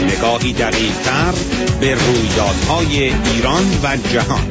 نگاهی دقیق‌تر به رویدادهای ایران و جهان.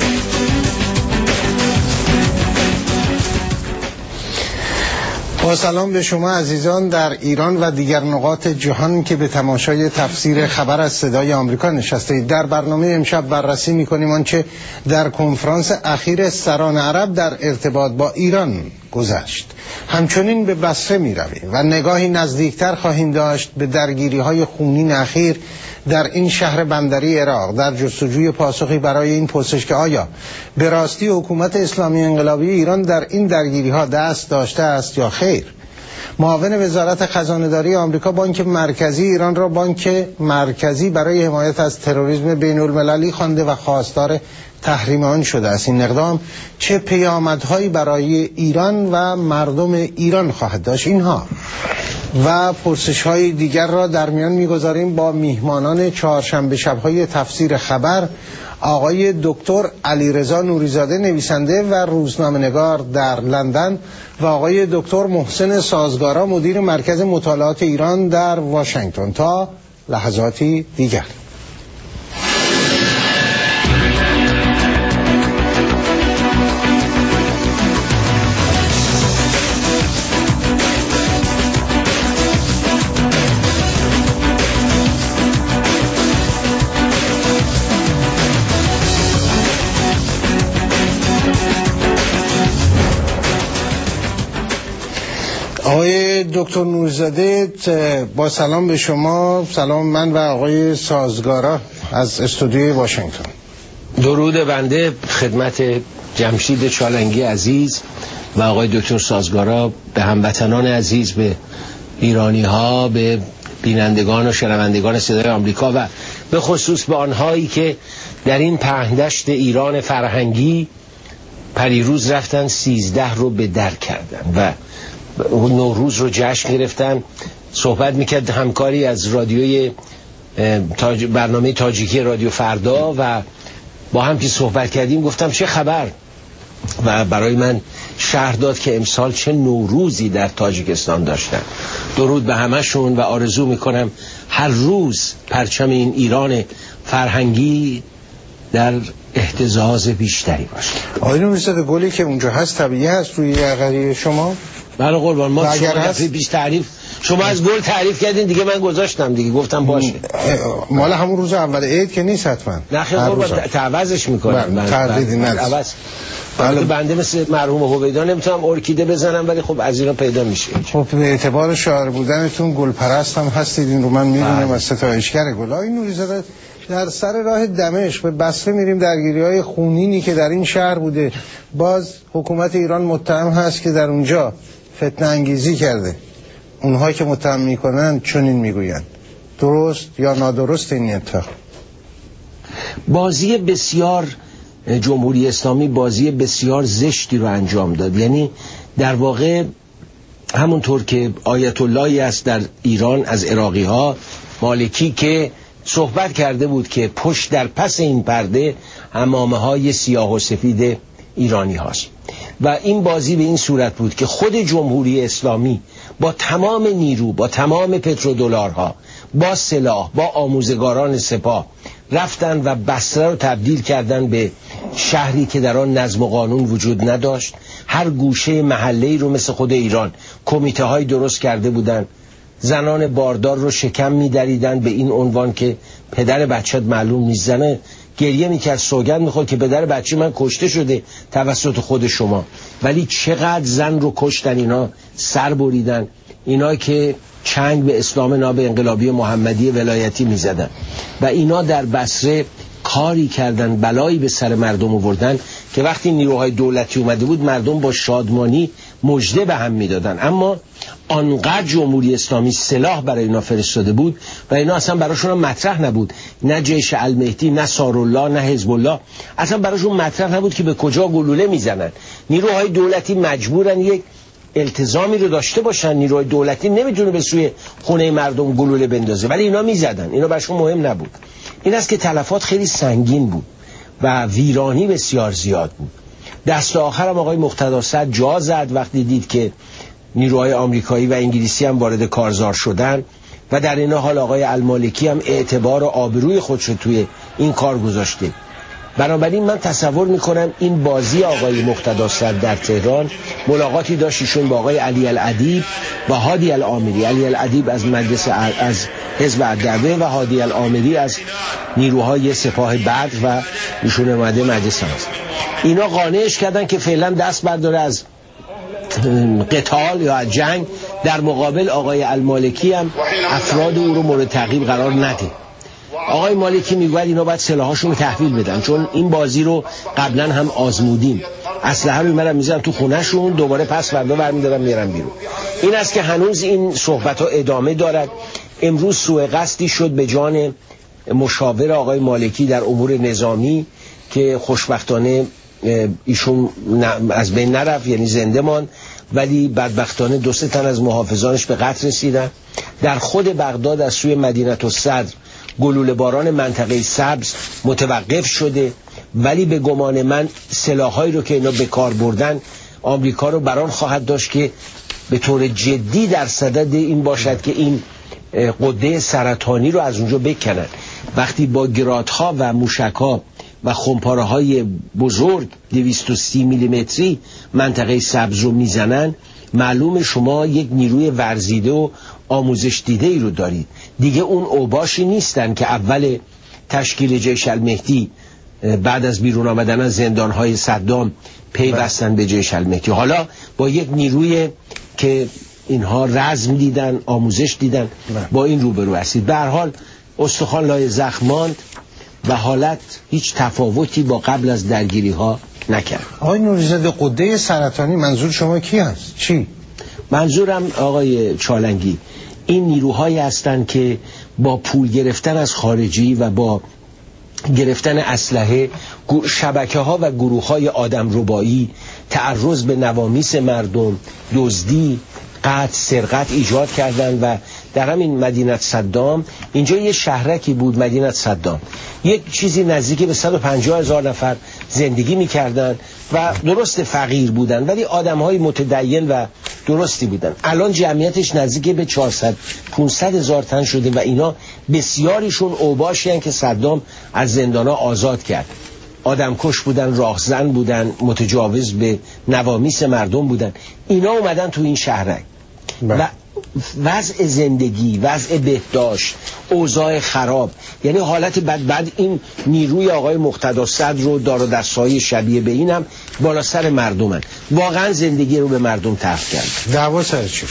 با سلام به شما عزیزان در ایران و دیگر نقاط جهان که به تماشای تفسیر خبر از صدای آمریکا نشستید. در برنامه امشب بررسی می‌کنیم آنچه در کنفرانس اخیر سران عرب در ارتباط با ایران گذشت. همچنین به بصره می‌رویم و نگاهی نزدیکتر خواهیم داشت به درگیری‌های خونین اخیر در این شهر بندری عراق در جستجوی پاسخی برای این پرسش که آیا به راستی حکومت اسلامی انقلابی ایران در این درگیری‌ها دست داشته است یا خیر. معاون وزارت خزانه‌داری آمریکا بانک مرکزی ایران را بانک مرکزی برای حمایت از تروریسم بین‌المللی خوانده و خواستار تحریم آن شده است. این اقدام چه پیامدهایی برای ایران و مردم ایران خواهد داشت؟ اینها و پرسش‌های دیگر را در میان می‌گذاریم با میهمانان چهارشنبه شب‌های تفسیر خبر، آقای دکتر علیرضا نوریزاده نویسنده و روزنامه‌نگار در لندن و آقای دکتر محسن سازگارا مدیر مرکز مطالعات ایران در واشنگتن. تا لحظاتی دیگر. آقای دکتر نوریزاده، با سلام به شما. سلام من و آقای سازگارا از استودیوی واشنگتن. درود بنده خدمت جمشید چالنگی عزیز و آقای دکتر سازگارا، به هموطنان عزیز، به ایرانی ها، به بینندگان و شنوندگان صدای آمریکا و به خصوص به آنهایی که در این پهندشت ایران فرهنگی پریروز رفتن 13 رو به در کردن و نوروز رو جشن گرفتن. صحبت میکرد همکاری از رادیوی برنامه تاجیکی رادیو فردا و با هم که صحبت کردیم گفتم چه خبر و برای من شرح داد که امسال چه نوروزی در تاجیکستان داشتن. درود به همشون و آرزو میکنم هر روز پرچم این ایران فرهنگی در اهتزاز بیشتری باشه. آقای نوریزاده، گلی که اونجا هست طبیعی هست روی یقه شما؟ بله قربان، ما شما دفعه پیش تعریف شما از گل تعریف کردین دیگه، من گذاشتم دیگه، گفتم باشه. مال همون روز اول عید که نیست حتما. نه خیلی قربان، تعوضش میکنم. تردیدی عوض. بنده مثل مرحوم هویدا نمیتونم ارکیده بزنم، ولی خب از اینا پیدا میشه. خب به اعتبار شاعر بودنتون گل پرست هم هستید، این رو من میدونم از ستایشگر گل. آقای نوریزاده، در سر راه دمشق به بصره میریم. درگیری‌های خونینی که در این شهر بوده، باز حکومت ایران متهم هست که در اونجا فتنه انگیزی کرده. اونها که متهم میکنن چنین میگویند. درست یا نادرست این اتفاق؟ بازی بسیار جمهوری اسلامی بازی بسیار زشتی رو انجام داد. یعنی در واقع همونطور که آیت اللهی است در ایران از عراقی ها، مالکی، که صحبت کرده بود که پشت در پس این پرده عمامه های سیاه و سفید ایرانی هاست و این بازی به این صورت بود که خود جمهوری اسلامی با تمام نیرو، با تمام پترودلارها، با سلاح، با آموزگاران سپاه رفتن و بصره رو تبدیل کردن به شهری که در آن نظم و قانون وجود نداشت. هر گوشه محله‌ای رو مثل خود ایران کمیته های درست کرده بودن. زنان باردار رو شکم می‌دریدن به این عنوان که پدر بچه‌ت معلوم نیست. زنه گریه میکرد، سوگند میخورد که پدر بچه من کشته شده توسط خود شما. ولی چقدر زن رو کشتن، اینا سر بریدن، اینا که چنگ به اسلام ناب انقلابی محمدی ولایتی میزدن و اینا در بصره کاری کردن، بلایی به سر مردم آوردن که وقتی نیروهای دولتی اومده بود مردم با شادمانی مژده به هم میدادن. اما آنقدر جمهوری اسلامی سلاح برای اینا فرستاده بود و اینا اصلا براشون مطرح نبود، نه جیش المهدی، نه سارالله، نه حزب الله، اصلا براشون مطرح نبود که به کجا گلوله میزنن. نیروهای دولتی مجبورن یک التزامی رو داشته باشن. نیروهای دولتی نمیتونه به سوی خونه مردم گلوله بندازه، ولی اینا میزدن. اینا براشون مهم نبود. این است که تلفات خیلی سنگین بود و ویرانی بسیار زیاد بود. دست آخرم آقای مقتدی صدر جا زد وقتی دید که نیروهای آمریکایی و انگلیسی هم وارد کارزار شدن و در این حال آقای المالکی هم اعتبار و آبروی خودش رو توی این کار گذاشته. بنابراین من تصور میکنم این بازی آقای مقتدی صدر در تهران ملاقاتی داشت ایشون با آقای علی الادیب و هادی العامری. علی الادیب از مجلس از حزب الدعوه و هادی العامری از نیروهای سپاه بدر و ایشون اومده مجلس هست. اینا قانعش کردن که فعلا دست برداره از قتال یا جنگ، در مقابل آقای المالکی هم افراد او رو مورد تعقیب قرار نده. آقای مالکی میگوید اینا باید سلاحاشون رو تحویل بدن، چون این بازی رو قبلا هم آزمودیم، اسلحه رو میبرن میذارن تو خونهشون، دوباره پس فردا برمیدارن میرن بیرون. این است که هنوز این صحبت ها ادامه دارد. امروز سوء قصدی شد به جان مشاور آقای مالکی در امور نظامی که خوشبختانه ایشون از بین نرفت، یعنی زنده ماند، ولی بدبختانه 2-3 تن از محافظانش به قتل رسیدن. در خود بغداد از سوی مدینه الصدر گلوله باران منطقه سبز متوقف شده، ولی به گمان من سلاحایی رو که اینا به کار بردن آمریکا رو بران خواهد داشت که به طور جدی در صدد این باشد که این غده سرطانی رو از اونجا بکنن. وقتی با گرادها و موشکها و خمپاره های بزرگ 230 میلیمتری منطقه سبز رو میزنن، معلوم شما یک نیروی ورزیده و آموزش دیده ای رو دارید. دیگه اون اوباشی نیستن که اول تشکیل جیش المهدی بعد از بیرون آمدن از زندانهای صدام پیوستن به جیش المهدی. حالا با یک نیروی که اینها رزم دیدن، آموزش دیدن، با این روبرو هستید. به هر حال استخوان لای زخم ماند و حالت هیچ تفاوتی با قبل از درگیری ها نکرد. آقای نوری‌زاده، غده سرطانی منظور شما کی هست؟ چی؟ منظورم آقای چالنگی این نیروهایی هستند که با پول گرفتن از خارجی و با گرفتن اسلحه شبکه‌ها و گروه‌های آدمربایی، تعرض به نوامیس مردم، دزدی، قتل، سرقت ایجاد کردن. و در همین مدینه صدام، اینجا یه شهرکی بود مدینه صدام، یک چیزی نزدیکی به 150,000 نفر زندگی میکردن و درست فقیر بودن ولی آدمهای متدین و درستی بودن. الان جمعیتش نزدیکی به 400-500,000 تن شده و اینا بسیاریشون اوباشی هستند که صدام از زندانا آزاد کرد. آدمکش بودن، راهزن بودن، متجاوز به نوامیس مردم بودن. اینا اومدن تو این شهرک و وضع زندگی، وضع بهداشت، اوضاع خراب، یعنی حالت بعد این نیروی آقای مقتدی صدر رو دار و دستای شبیه به اینم بالا سر مردمن، واقعا زندگی رو به مردم تلخ کرد. دعوا سر چی؟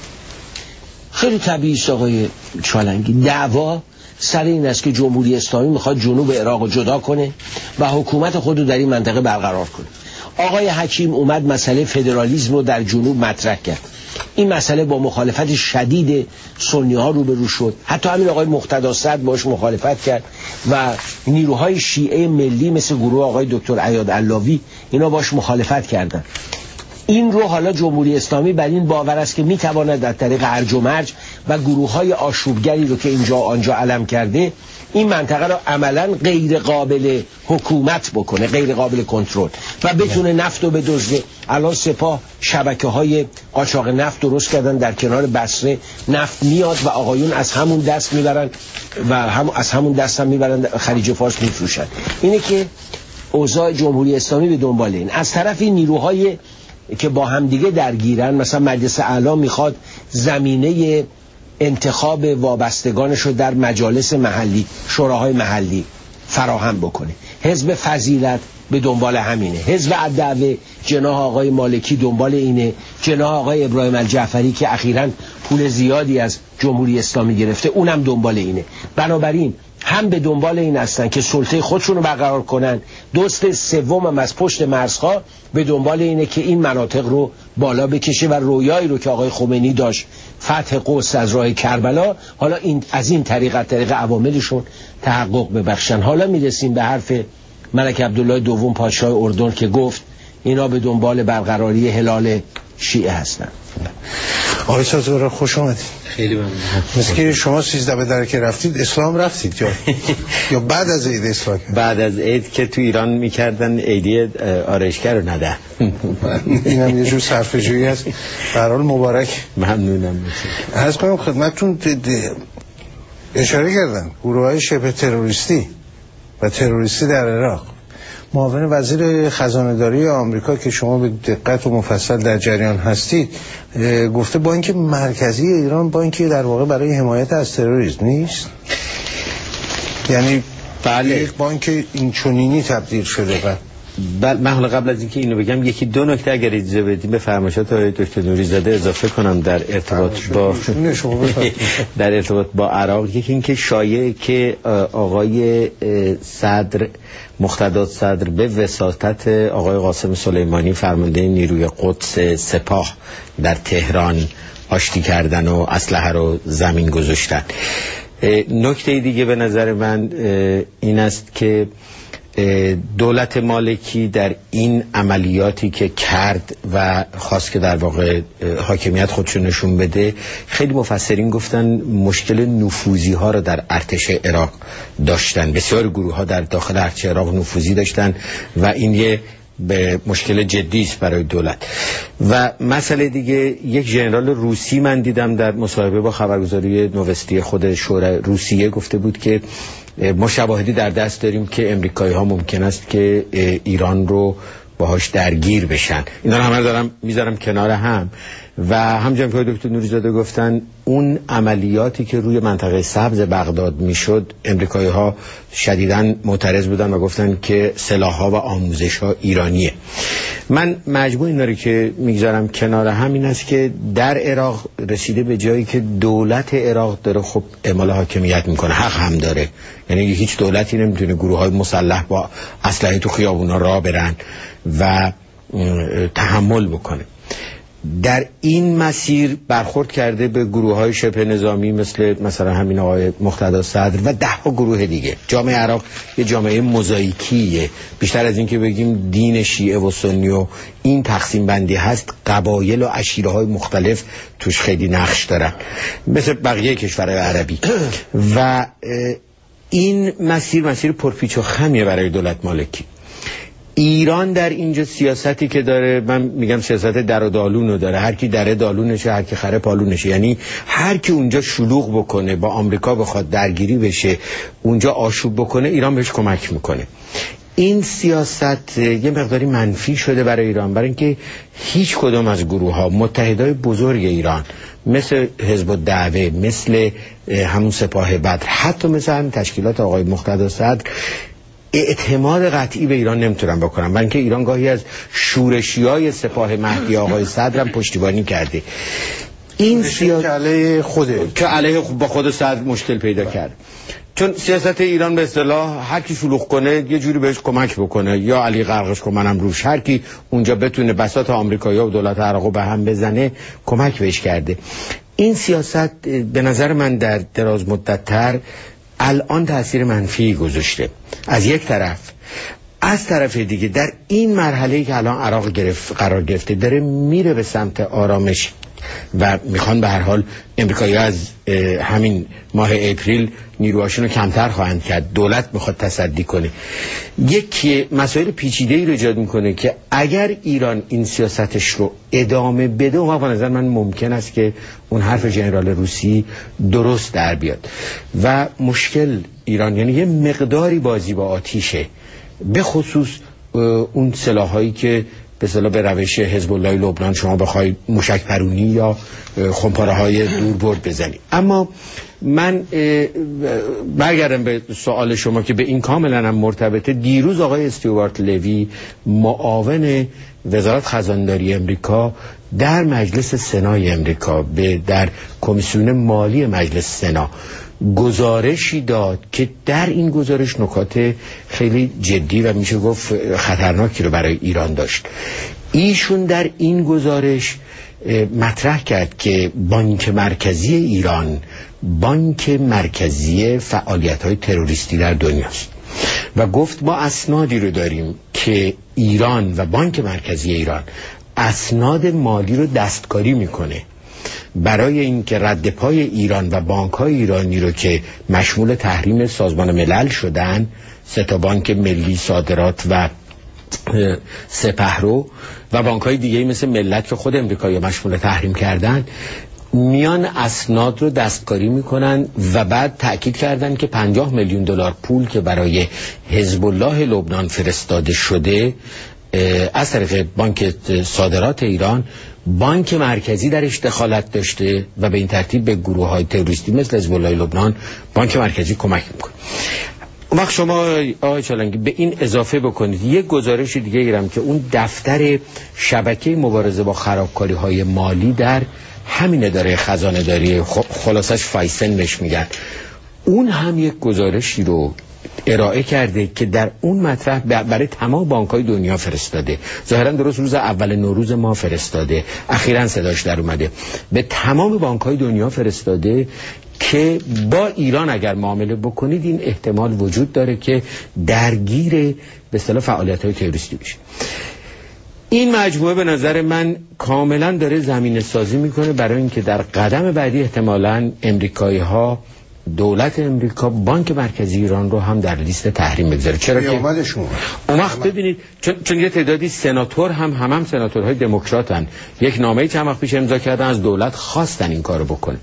خیلی طبیعی است آقای چالنگی، دعوا سر این است که جمهوری اسلامی میخواد جنوب عراق رو جدا کنه و حکومت خود رو در این منطقه برقرار کنه. آقای حکیم اومد مسئله فدرالیسم رو در جنوب مطرح کرد. این مسئله با مخالفت شدید سنی ها روبرو شد. حتی همین آقای مقتدی صدر باش مخالفت کرد و نیروهای شیعه ملی مثل گروه آقای دکتر عیاد علاوی اینا باش مخالفت کردن. این رو حالا جمهوری اسلامی بر این باور است که میتواند در طریق هرج و مرج و گروه‌های آشوبگری رو که اینجا آنجا علم کرده این منطقه رو عملاً غیر قابل حکومت بکنه، غیر قابل کنترل و بتونه نفت رو بدزده. الان سپاه شبکه‌های قاچاق نفت درست کردن در کنار بصره، نفت میاد و آقایون از همون دست میبرن و از همون دست هم میبرن خلیج فارس میفروشن. اینه که اوضاع جمهوری اسلامی به دنبال این. از طرف این نیروهای که با هم دیگه درگیرن، مثلا مجلس اعلی میخواد زمینه انتخاب وابستگانش رو در مجالس محلی، شوراهای محلی فراهم بکنه. حزب فضیلت به دنبال همینه، حزب الدعوه جناح آقای مالکی دنبال اینه، جناح آقای ابراهیم الجعفری که اخیراً پول زیادی از جمهوری اسلامی گرفته اونم دنبال اینه. بنابراین هم به دنبال این هستن که سلطه خودشون رو برقرار کنن. دوست سوم هم از پشت مرزها به دنبال اینه که این مناطق رو بالا بکشه و رویایی رو که آقای خمینی داشت، فتح قدس از راه کربلا، حالا این از این طریق عواملشون تحقق ببخشن. حالا میرسیم به حرف ملک عبدالله دوم پادشاه اردن که گفت اینا به دنبال برقراری هلال شیعه هستن. آقای سازگار خوش آمدید. خیلی ممنون. مثل که شما 13 به درک رفتید اسلام رفتید یا بعد از عید اسلام؟ بعد از عید که تو ایران میکردن عیدی آرایشگر رو نده. اینم یه جور صرفه‌جویی است. به هر حال مبارک. ممنونم. عرض کنم خدمتتون اشاره کردن گروه‌های شبه تروریستی و تروریستی در عراق. معاون وزیر خزانه‌داری آمریکا که شما به دقت و مفصل در جریان هستید گفته بانک مرکزی ایران بانکی در واقع برای حمایت از تروریسم نیست، یعنی بله یک بانک اینچنینی تبدیل شده. بله من حالا قبل از اینکه اینو بگم یکی دو نکته اگر اجازه بدید به فرمایشات آقای دکتر نوری‌زاده اضافه کنم در ارتباط با عراق. یکی اینکه شایعه که آقای صدر مقتدی صدر به وساطت آقای قاسم سلیمانی فرمانده نیروی قدس سپاه در تهران آشتی کردن و اسلحه رو زمین گذاشتن. نکته دیگه به نظر من این است که دولت مالکی در این عملیاتی که کرد و خواست که در واقع حاکمیت خودشو نشون بده، خیلی مفسرین گفتن مشکل نفوذی ها رو در ارتش عراق داشتن. بسیار گروه ها در داخل ارتش عراق نفوذی داشتن و این یه به مشکل جدی است برای دولت. و مسئله دیگه، یک ژنرال روسی من دیدم در مصاحبه با خبرگزاری نوستی خود شورای روسیه گفته بود که ما شواهدی در دست داریم که امریکایی ها ممکن است که ایران رو باهاش درگیر بشن. اینا رو همه دارم میذارم کنار هم و همچنین که دکتر نوری‌زاده گفتن اون عملیاتی که روی منطقه سبز بغداد میشد امریکایی ها شدیداً معترض بودن و گفتن که سلاح‌ها و آموزش‌ها ایرانیه. من مجموع اینا رو که میگذارم کنار هم این است که در عراق رسیده به جایی که دولت عراق داره خب اعمال حاکمیت میکنه، حق هم داره. یعنی هیچ دولتی نمیتونه گروه‌های مسلح با اسلحه تو خیابونا راه برن و تحمل بکنه. در این مسیر برخورد کرده به گروه‌های شبه نظامی مثلا همین آقای مقتدی صدر و 10 گروه دیگه. جامعه عراق یه جامعه موزاییکیه، بیشتر از این که بگیم دین شیعه و سنی و این تقسیم بندی هست، قبایل و عشیره‌های مختلف توش خیلی نقش دارن مثل بقیه کشورهای عربی و این مسیر پرپیچ و خمیه برای دولت مالکی. ایران در اینجا سیاستی که داره، من میگم سیاست در و دالونو داره، هر کی دره دالونشه هر کی خره پالونشه. یعنی هر کی اونجا شلوغ بکنه، با آمریکا بخواد درگیری بشه، اونجا آشوب بکنه، ایران بهش کمک میکنه. این سیاست یه مقداری منفی شده برای ایران، برای اینکه هیچ کدام از گروه ها متحدای بزرگ ایران مثل حزب الدعوه، مثل همون سپاه بدر، حتی مثل همین تشکیلات آقای مقتدی صدر اعتماد قطعی به ایران نمیتونن بکنن، برای اینکه ایران گاهی از شورشیای سپاه مهدی آقای صدرم پشتیبانی کرده. این سیاست که علیه با خود صدر مشکل پیدا کرد، چون سیاست ایران به اصطلاح هر کی شلوغ کنه یه جوری بهش کمک بکنه، یا علی غرقش کن منم روش، هر کی اونجا بتونه بساط آمریکایی‌ها و دولت عراق به هم بزنه کمک بهش کرده. این سیاست به نظر من در دراز مدت‌تر الان تأثیر منفی گذاشته از یک طرف. از طرف دیگه در این مرحله‌ای که الان عراق قرار گرفته داره میره به سمت آرامش و میخوان به هر حال امریکایی از همین ماه اپریل نیروهاشون رو کمتر خواهند کرد، دولت میخواد تصدی کنه. یک مسائل پیچیده‌ای رو ایجاد میکنه که اگر ایران این سیاستش رو ادامه بده، و به نظر من ممکن است که اون حرف ژنرال روسی درست در بیاد و مشکل ایران یعنی یه مقداری بازی با آتیشه، به خصوص اون سلاحایی که به اصطلاح به روش حزب الله لبنان شما بخوای موشک پرونی یا خمپاره های دوربرد بزنی. اما من برگردم به سوال شما که به این کاملا هم مرتبطه. دیروز آقای استیوارت لوی معاون وزارت خزانه‌داری امریکا در مجلس سنای امریکا در کمیسیون مالی مجلس سنا گزارشی داد که در این گزارش نکات خیلی جدی و میشه گفت خطرناکی رو برای ایران داشت. ایشون در این گزارش مطرح کرد که بانک مرکزی ایران بانک مرکزی فعالیت‌های تروریستی در دنیاست و گفت ما اسنادی رو داریم که ایران و بانک مرکزی ایران اسناد مالی رو دستکاری میکنه برای اینکه رد پای ایران و بانک‌های ایرانی رو که مشمول تحریم سازمان ملل شدن، 3 بانک ملی، صادرات و سپهرو و بانک‌های دیگه‌ای مثل ملت که خود امریکایی مشمول تحریم کردن، میان اسناد رو دستکاری میکنن و بعد تأکید کردن که 50 میلیون دلار پول که برای حزب الله لبنان فرستاده شده از طریق بانک صادرات ایران، بانک مرکزی درش دخالت داشته و به این ترتیب به گروه های تروریستی مثل حزب الله لبنان بانک مرکزی کمک میکنه. اون وقت شما آقای چالنگی به این اضافه بکنید یک گزارش دیگه گیرم که اون دفتر شبکه مبارزه با خرابکاری های مالی در همین اداره خزانه داری، خلاصش فایسن بهش میگن، اون هم یک گزارشی رو ارائه کرده که در اون مطرح برای تمام بانک‌های دنیا فرستاده. ظاهراً درست روز اول نوروز ما فرستاده، اخیراً صداش در اومده، به تمام بانک‌های دنیا فرستاده که با ایران اگر معامله بکنید این احتمال وجود داره که درگیر به اصطلاح فعالیت‌های تروریستی بشید. این مجموعه به نظر من کاملا داره زمینه سازی میکنه برای اینکه در قدم بعدی احتمالاً امریکایی‌ها، دولت امریکا، بانک مرکزی ایران رو هم در لیست تحریم بگذاره. چرا که اون وقت ببینید چون یه تعدادی سناتور هم سناتورهای دموکراتن، یک نامه‌ای چند وقت پیش امضا کردن، از دولت خواستن این کارو بکنه.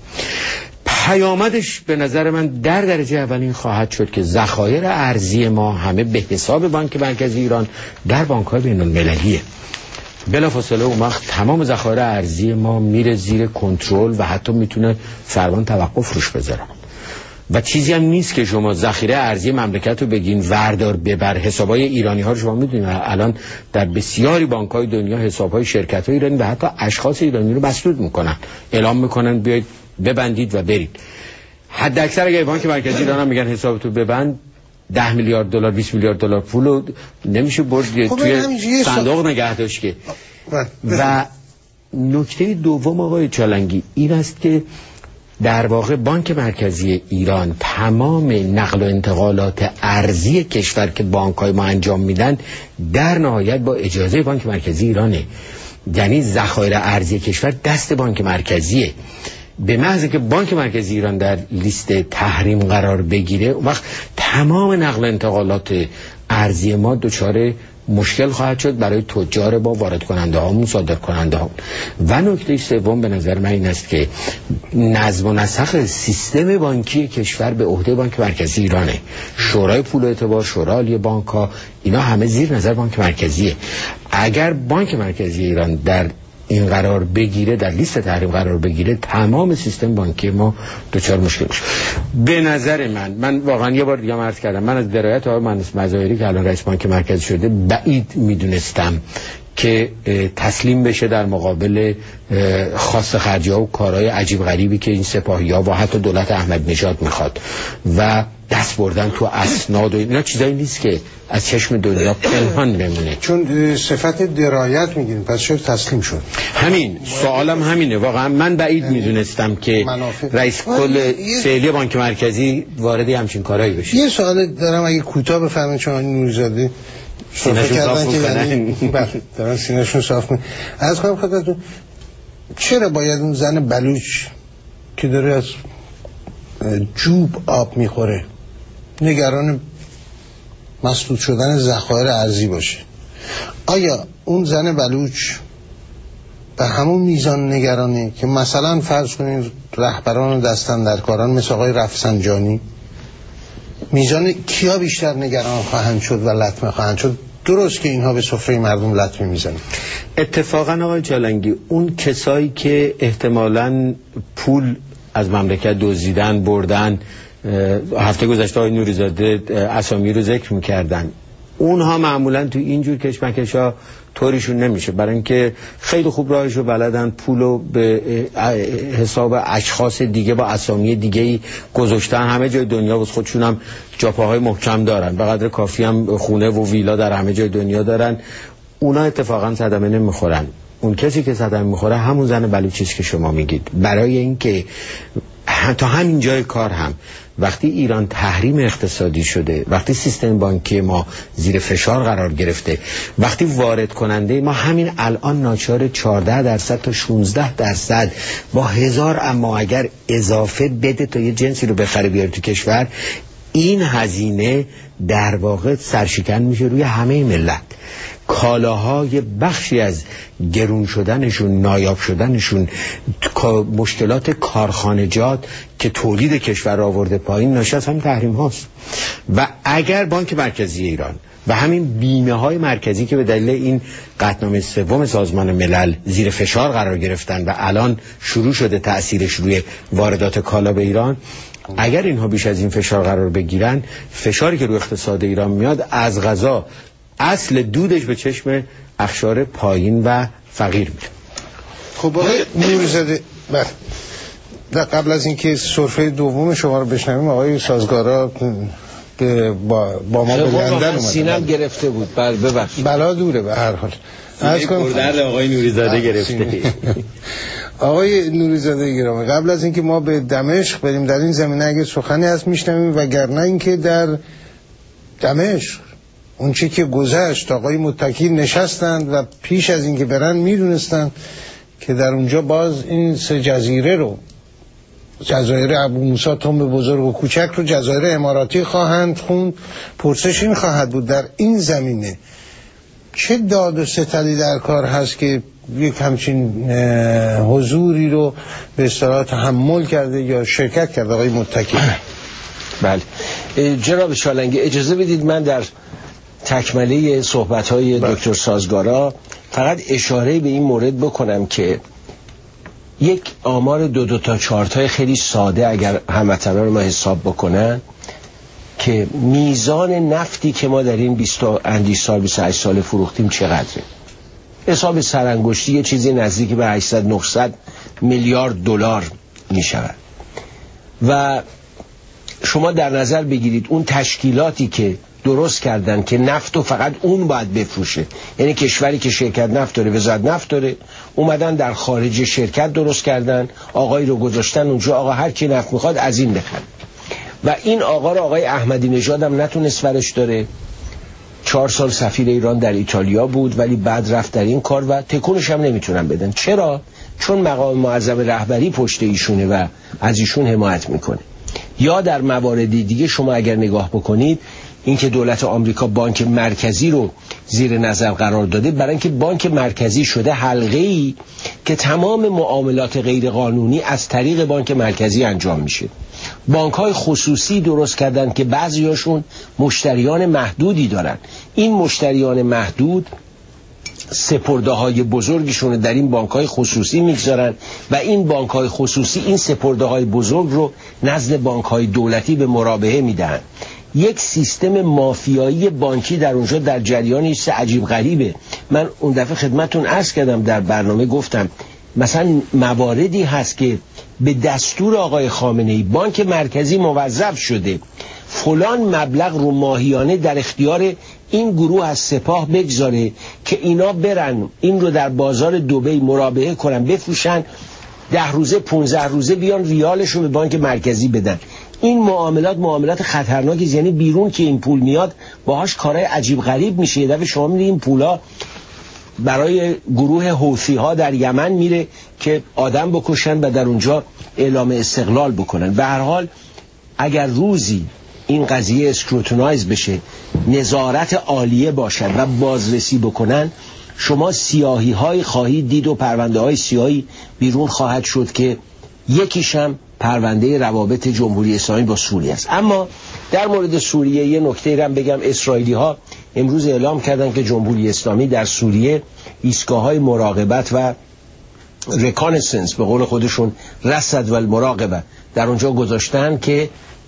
پیامدش به نظر من در درجه اول این خواهد شد که ذخایر ارزی ما همه به حساب بانک مرکزی ایران در بانک‌های بین‌المللیه. بلافاصله اون وقت تمام ذخایر ارزی ما میره زیر کنترل و حتی میتونه فرمان توقف روش بذاره. و چیزی هم نیست که شما ذخیره ارزی مملکت رو بگین وردار ببر. حسابای ایرانی ها رو شما میدونید الان در بسیاری بانک‌های دنیا حسابهای شرکت‌های ایرانی و حتی اشخاص ایرانی رو مسدود میکنن، اعلام میکنن بیاید ببندید و برید. حد اکثر اگه بانک مرکزی ایران هم میگن حسابتو ببند، 10 میلیارد دلار 20 میلیارد دلار پول نمیشه برد توی صندوق نگه داشت که. و نکته دوم آقای چالنگی این است که در واقع بانک مرکزی ایران تمام نقل و انتقالات ارزی کشور که بانک‌های ما انجام میدن در نهایت با اجازه بانک مرکزی ایرانه. یعنی ذخایر ارزی کشور دست بانک مرکزیه. به محض که بانک مرکزی ایران در لیست تحریم قرار بگیره اون وقت تمام نقل و انتقالات ارزی ما دچار مشکل خواهد شد برای تجار با وارد کننده هامون، صادر کننده هامون. و نکته سوم به نظر من این است که نظم و نسق سیستم بانکی کشور به عهده بانک مرکزی ایرانه. شورای پول و اعتبار، شورای عالی بانک ها، اینا همه زیر نظر بانک مرکزیه. اگر بانک مرکزی ایران در این قرار بگیره، در لیست تحریم قرار بگیره، تمام سیستم بانکی ما دچار مشکل میشه. به نظر من واقعا یه بار دیگه عرض کردم، من از درایت آقای مهندس مظاهری که الان رئیس بانک مرکزی شده بعید میدونستم که تسلیم بشه در مقابل خاص خرجی‌ها و کارهای عجیب غریبی که این سپاهی‌ها و حتی دولت احمد نژاد میخواد و دست بردن تو اسناد و اینا چیزایی نیست که از چشم دنیا پنهان بمونه. چون صفت درایت میگیریم پس چرا تسلیم شد؟ همین سوالم همینه. واقعا من بعید میدونستم که رئیس کل فعلی بانک مرکزی وارد همچین کارهایی بشه. یه سوال دارم اگه کوتاه بفرمایید، چون نوری‌زاده سینه‌شون صاف میکنن دارن سینه‌شون صاف میکنن. از کنم خدمتتون چرا باید اون زن بلوچ که داره از جوب آب میخوره نگران مسدود شدن ذخایر ارزی باشه؟ آیا اون زن بلوچ به همون میزان نگرانه که مثلا فرض کنید رهبران و دستاندرکاران مثل آقای رفسنجانی؟ میزان کیا بیشتر نگران خواهند شد و لطمه خواهند شد؟ درست که اینها به سفره مردم لطمه میزنن. اتفاقا آقای چالنگی اون کسایی که احتمالاً پول از مملکت دزدیدن بردن، هفته گذشته آقای نوری‌زاده اسامی رو ذکر میکردن، اونها معمولاً تو اینجور کشمکش‌ها طوریشون نمیشه، برای اینکه خیلی خوب راهشو بلدن، پولو به حساب اشخاص دیگه با اسامی دیگه‌ای گذاشتن. همه جای دنیا واسه خودشون هم جاپاهای محکم دارن، به قدر کافی هم خونه و ویلا در همه جای دنیا دارن. اونا اتفاقا صدمه نمیخورن. اون کسی که صدمه میخوره همون زن بلوچی است که شما میگید. برای اینکه تا همین جای کار هم وقتی ایران تحریم اقتصادی شده، وقتی سیستم بانکی ما زیر فشار قرار گرفته، وقتی وارد کننده ما همین الان ناچار 14% تا 16% با 1000 اما اگر اضافه بده تا یه جنسی رو بخره بیاره تو کشور، این هزینه در واقع سرشکن میشه روی همه ملت. کالاهای بخشی از گرون شدنشون، نایاب شدنشون، مشکلات کارخانجات که تولید کشور آورده پایین ناشی از همین تحریم هاست. و اگر بانک مرکزی ایران و همین بیمه های مرکزی که به دلیل این قطعنامه سوم سازمان ملل زیر فشار قرار گرفتن و الان شروع شده تأثیرش روی واردات کالا به ایران، اگر اینها بیش از این فشار قرار بگیرن، فشاری که روی اقتصاد ایران میاد از قضا اصل دودش به چشم اقشار پایین و فقیر میره. خب آقای نوری‌زاده، در قبل از اینکه سرفه دوم شما رو بشنویم، آقای سازگارا با ما به لندن اومدن، سینم گرفته بود. ببخشید بلا دوره به هر حال. از درد آقای نوری‌زاده گرفته. آقای نوری‌زاده گرامی، قبل از اینکه ما به دمشق بریم در این زمینه اگه سخنی هست میشنویم، وگرنه اینکه در دمشق اون چی که گذشت، آقای متکی نشستند و پیش از اینکه برن میدونستند که در اونجا باز این سه جزیره رو، جزایر ابو موسی تنب بزرگ و کوچک رو جزایر اماراتی خواهند خوند. پرسش این خواهد بود در این زمینه چه داد و ستدی در کار هست که یک همچین حضوری رو به اصطلاح تحمل کرده یا شرکت کرده آقای متکی؟ بله جناب شالنگی، اجازه بدید من در تکمله صحبت‌های دکتر سازگارا فقط اشاره به این مورد بکنم که یک آمار 2 تا چارتای خیلی ساده اگر هموطنان رو ما حساب بکنن که میزان نفتی که ما در این 20 اندی سال 28 سال فروختیم چقدره، حساب سرانگشتی یه چیزی نزدیک به 800-900 میلیارد دلار می شود. و شما در نظر بگیرید اون تشکیلاتی که درست کردن که نفت و فقط اون باید بفروشه، یعنی کشوری که شرکت نفت داره، وزارت نفت داره، اومدن در خارج شرکت درست کردن، آقایی رو گذاشتن اونجا، آقا هر کی نفت میخواد از این بخره. و این آقا رو آقای احمدی نژاد هم نتونست ورش داره. 4 سال سفیر ایران در ایتالیا بود ولی بعد رفت در این کار و تکونش هم نمیتونن بدن. چرا؟ چون مقام معظم رهبری پشت ایشونه و از ایشون حمایت میکنه. یا در موارد دیگه شما اگر نگاه بکنید اینکه دولت آمریکا بانک مرکزی رو زیر نظر قرار داده برای اینکه بانک مرکزی شده حلقه‌ای که تمام معاملات غیر قانونی از طریق بانک مرکزی انجام میشه. بانک‌های خصوصی درست کردن که بعضیاشون مشتریان محدودی دارن. این مشتریان محدود سپرده‌های بزرگشون در این بانک‌های خصوصی میگذارن و این بانک‌های خصوصی این سپرده‌های بزرگ رو نزد بانک‌های دولتی به مرابحه میدن. یک سیستم مافیایی بانکی در اونجا در جریان ایست عجیب غریبه. من اون دفعه خدمتون عرض کردم در برنامه، گفتم مثلا مواردی هست که به دستور آقای خامنه‌ای بانک مرکزی موظف شده فلان مبلغ رو ماهیانه در اختیار این گروه از سپاه بگذاره که اینا برن این رو در بازار دبی مرابحه کنن، بفروشن، 10 روزه 15 روزه بیان ریالش رو به بانک مرکزی بدن. این معاملات خطرناکی، یعنی بیرون که این پول میاد باهاش کارهای عجیب غریب میشه. یه دفعه شما می‌بینید این پولا برای گروه حوثی ها در یمن میره که آدم بکشن و در اونجا اعلام استقلال بکنن. به هر حال اگر روزی این قضیه اسکروتونایز بشه، نظارت عالیه باشد و بازرسی بکنن، شما سیاهی های خواهید دید و پرونده های سیاهی بیرون خواهد شد که یکیش هم پرونده روابط جمهوری اسلامی با سوریه است. اما در مورد سوریه یه نکته را بگم. اسرائیلی ها امروز اعلام کردن که جمهوری اسلامی در سوریه ایستگاه‌های مراقبت و رکانسنس به قول خودشون رصد و مراقبه در اونجا گذاشتن که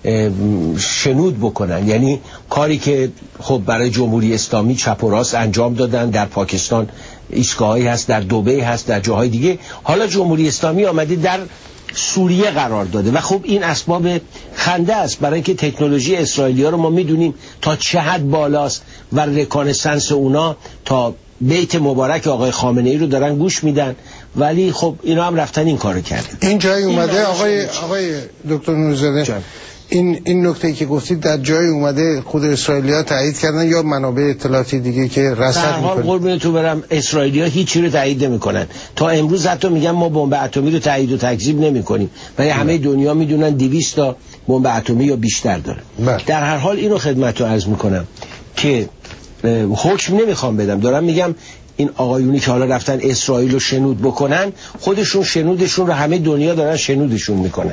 شنود بکنن، یعنی کاری که خب برای جمهوری اسلامی چپ و راست انجام دادن. در پاکستان ایستگاهایی هست، در دبی هست، در جاهای دیگه. حالا جمهوری اسلامی آمده در سوریه قرار داده و خب این اسباب خنده است برای اینکه تکنولوژی اسرائیلی‌ها رو ما میدونیم تا چه حد بالاست و رکانسانس اونا تا بیت مبارک آقای خامنه‌ای رو دارن گوش میدن، ولی خب اینا هم رفتن این کارو کردن. این جای اومده آقای دکتر نوری‌زاده، این نکته که گفتید در جای اومده خود اسرائیلی‌ها تایید کردن یا منابع اطلاعاتی دیگه که رصد می‌کنن؟ قربونتون برم، اسرائیلی‌ها هیچی رو تایید نمی‌کنن. تا امروز حتی میگن ما بمب اتمی رو تایید و تکذیب نمی‌کنیم، ولی همه دنیا میدونن 200 تا بمب اتمی یا بیشتر داره. در هر حال اینو خدمتتون عرض می‌کنم که حکم نمیخوام بدم، دارم میگم این آقایونی که حالا رفتن اسرائیل رو شنود بکنن، خودشون شنودشون رو همه دنیا دارن شنودشون میکنن.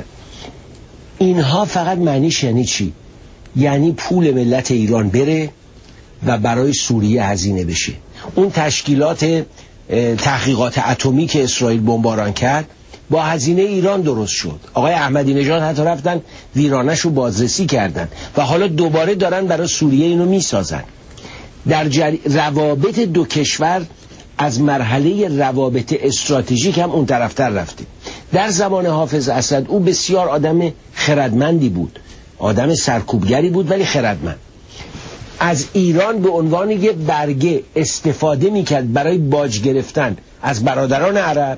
اینها فقط معنیش یعنی چی؟ یعنی پول ملت ایران بره و برای سوریه هزینه بشه. اون تشکیلات تحقیقات اتمی که اسرائیل بمباران کرد با هزینه ایران درست شد. آقای احمدی نژاد حتی رفتن ویرانش رو بازرسی کردن و حالا دوباره دارن برای سوریه اینو میسازن. در روابط دو کشور از مرحله روابط استراتژیک هم اون طرفتر رفته. در زمان حافظ اسد او بسیار آدم خردمندی بود، آدم سرکوبگری بود ولی خردمند. از ایران به عنوان یه برگه استفاده میکرد برای باج گرفتن از برادران عرب.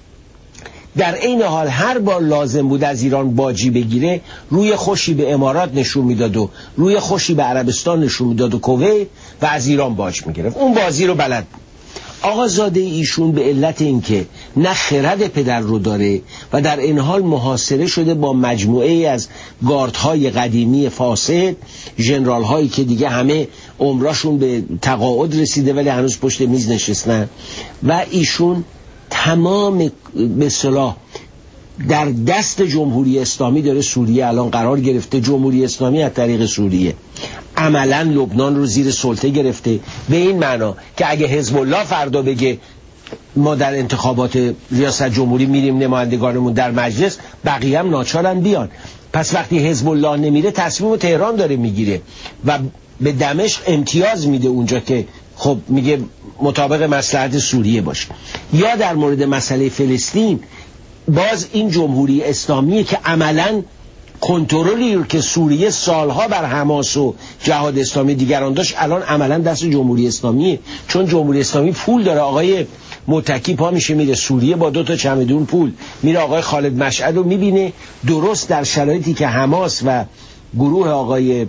در این حال هر بار لازم بود از ایران باجی بگیره، روی خوشی به امارات نشون میداد و روی خوشی به عربستان نشون میداد و کویت و از ایران باج میگرفت. اون بازی رو بلد بود. آقازاده ایشون به علت اینکه نه خرد پدر رو داره و در این حال محاصره شده با مجموعه از گاردهای قدیمی فاسد، ژنرال هایی که دیگه همه عمرشون به تقاعد رسیده ولی هنوز پشت میز نشستن و ایشون تمام به اصطلاح در دست جمهوری اسلامی داره سوریه الان قرار گرفته. جمهوری اسلامی از طریق سوریه عملا لبنان رو زیر سلطه گرفته، به این معنا که اگه حزب الله فردا بگه ما در انتخابات ریاست جمهوری میریم نمایندگانمون در مجلس، بقیه هم ناچارن بیان. پس وقتی حزب الله نمیره تصمیم تهران داره میگیره و به دمشق امتیاز میده اونجا که خب میگه مطابق مصلحت سوریه باشه. یا در مورد مسئله فلسطین باز این جمهوری اسلامی که عملاً کنترلی که سوریه سالها بر حماس و جهاد اسلامی دیگران داشت الان عملاً دست جمهوری اسلامیه، چون جمهوری اسلامی پول داره. آقای متکی پا میشه میره سوریه با 2 چمدون پول، میره آقای خالد مشعل رو میبینه درست در شرایطی که حماس و گروه آقای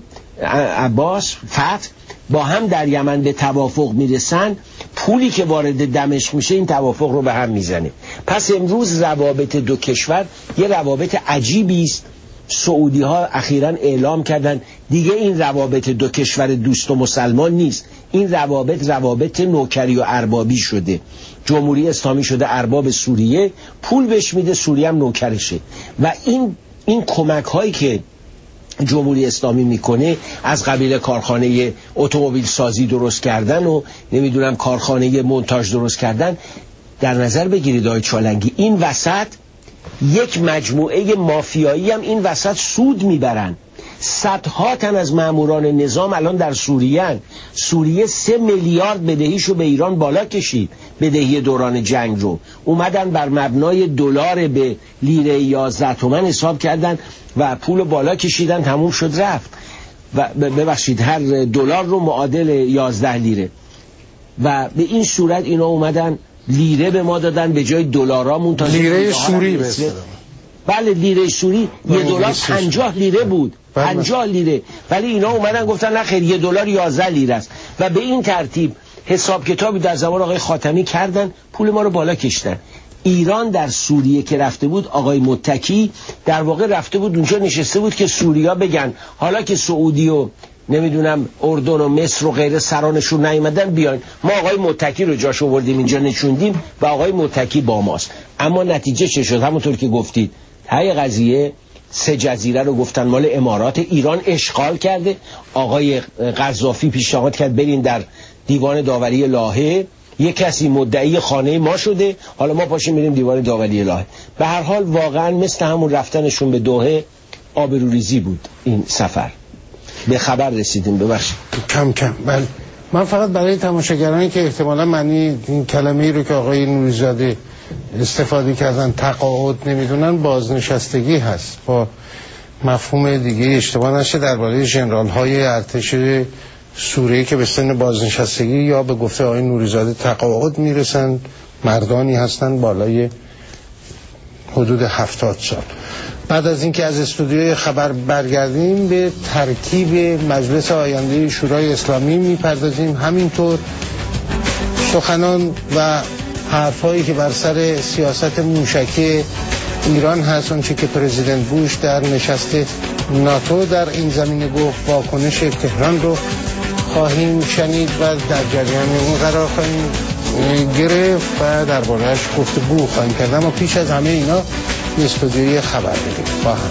عباس فتح با هم در یمن به توافق میرسن، پولی که وارد دمشق میشه این توافق رو به هم میزنه. پس امروز روابط دو کشور یه روابط عجیبی است. سعودی ها اخیراً اعلام کردن دیگه این روابط دو کشور دوست و مسلمان نیست، این روابط نوکری و اربابی شده. جمهوری اسلامی شده ارباب سوریه، پول بهش میده، سوریه هم نوکرشه. و این کمک هایی که جمهوری اسلامی میکنه از قبیل کارخانه اتومبیل سازی درست کردن و نمیدونم کارخانه مونتاژ درست کردن، در نظر بگیرید آقای چالنگی این وسط یک مجموعه مافیایی هم این وسط سود میبرن. صدها تن از ماموران نظام الان در سوریه 3 میلیارد بدهیشو به ایران بالا کشید، بدهی دوران جنگ رو اومدن بر مبنای دلار به لیره 11 تومن حساب کردن و پول بالا کشیدن، تموم شد رفت. و ببخشید هر دلار رو معادل 11 لیره و به این صورت اینا اومدن لیره به ما دادن به جای دلارامون. تا لیره سوری بله لیره سوری $1 50 لیره بود، 50 لیره، ولی اینا اومدن گفتن نه خیر $1 11 لیره است و به این ترتیب حساب کتابی در زمان آقای خاتمی کردن، پول ما رو بالا کشتن. ایران در سوریه که رفته بود، آقای متکی در واقع رفته بود اونجا نشسته بود که سوریا بگن حالا که سعودی و نمیدونم اردن و مصر و غیره سرانشون نیومدن بیاین، ما آقای متکی رو جاش آوردیم اینجا نشوندیم و آقای متکی با ماست. اما نتیجه چه شد؟ همونطور که گفتید های قضیه 3 جزیره رو گفتن مال امارات، ایران اشغال کرده. آقای قذافی پیشنهاد کرد برین در دیوان داوری لاهه، یک کسی مدعی خانه ما شده، حالا ما پاشیم میریم دیوان داوری لاهه. به هر حال واقعا مثل همون رفتنشون به دوحه آبروریزی بود این سفر. به خبر رسیدیم ببخشید کم بله. من فقط برای تماشاگرانی که احتمالا معنی این کلمه‌ای رو که آقای نوری‌زاده استفاده کردن تقاعد نمیدونن، بازنشستگی هست، با مفهوم دیگه اشتباه نشه، درباره ژنرال‌های ارتش سوریه که به سن بازنشستگی یا به گفته آقای نوری‌زاده تقاعد میرسن، مردانی هستن بالای حدود 70 سال. بعد از اینکه از استودیوی خبر برگردیم به ترکیب مجلس آینده شورای اسلامی میپردازیم، همینطور سخنان و حرفایی که بر سر سیاست موشکی ایران هست، اونچه که پرزیدنت بوش در نشست ناتو در این زمینه گفت، واکنش تهران رو خواهیم شنید و در جریان اون قرار خواهیم گرفت و درباره‌اش گفتگو خواهیم کرد. اما پیش از همه اینا یه استودیوی خبر بدیم با هم.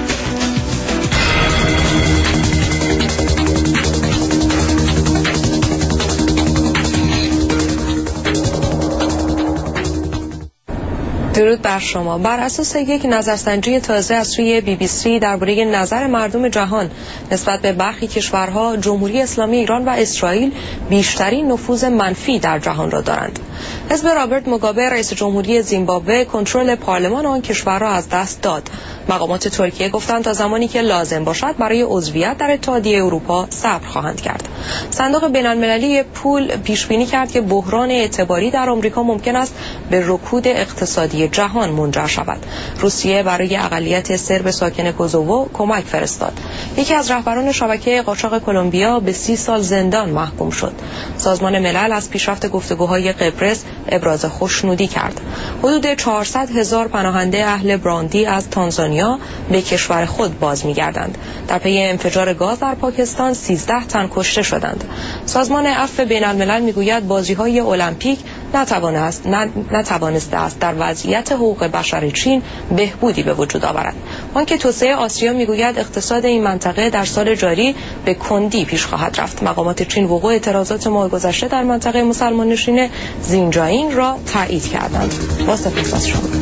درود بر شما. بر اساس یک نظرسنجی تازه از سوی BBC درباره نظر مردم جهان نسبت به برخی کشورها، جمهوری اسلامی ایران و اسرائیل بیشترین نفوذ منفی در جهان را دارند. حزب رابرت موگابه رئیس جمهوری زیمبابوه کنترل پارلمان آن کشور را از دست داد. مقامات ترکیه گفتند تا زمانی که لازم باشد برای عضویت در اتحادیه اروپا صبر خواهند کرد. صندوق بین‌المللی پول پیش بینی کرد که بحران اعتباری در آمریکا ممکن است به رکود اقتصادی جهان منجر شود. روسیه برای اقلیت سرب ساکن کوزوو کمک فرستاد. یکی از رهبران شبکه قاچاق کلمبیا به 30 سال زندان محکوم شد. سازمان ملل از پیشرفت گفتگوهای قبرس ابراز خوشنودی کرد. حدود 400,000 پناهنده اهل براندی از تانزانیا به کشور خود باز می‌گردند. در پی انفجار گاز در پاکستان 13 تن کشته شدند. سازمان عفو بین‌الملل می‌گوید بازی‌های المپیک نتوانسته است در وضعیت حقوق بشر چین بهبودی به وجود آورد. بانک توسعه آسیا میگوید اقتصاد این منطقه در سال جاری به کندی پیش خواهد رفت. مقامات چین وقوع اعتراضات ماه گذشته در منطقه مسلمان نشین زینجائین را تایید کردند. با سپاس از شما.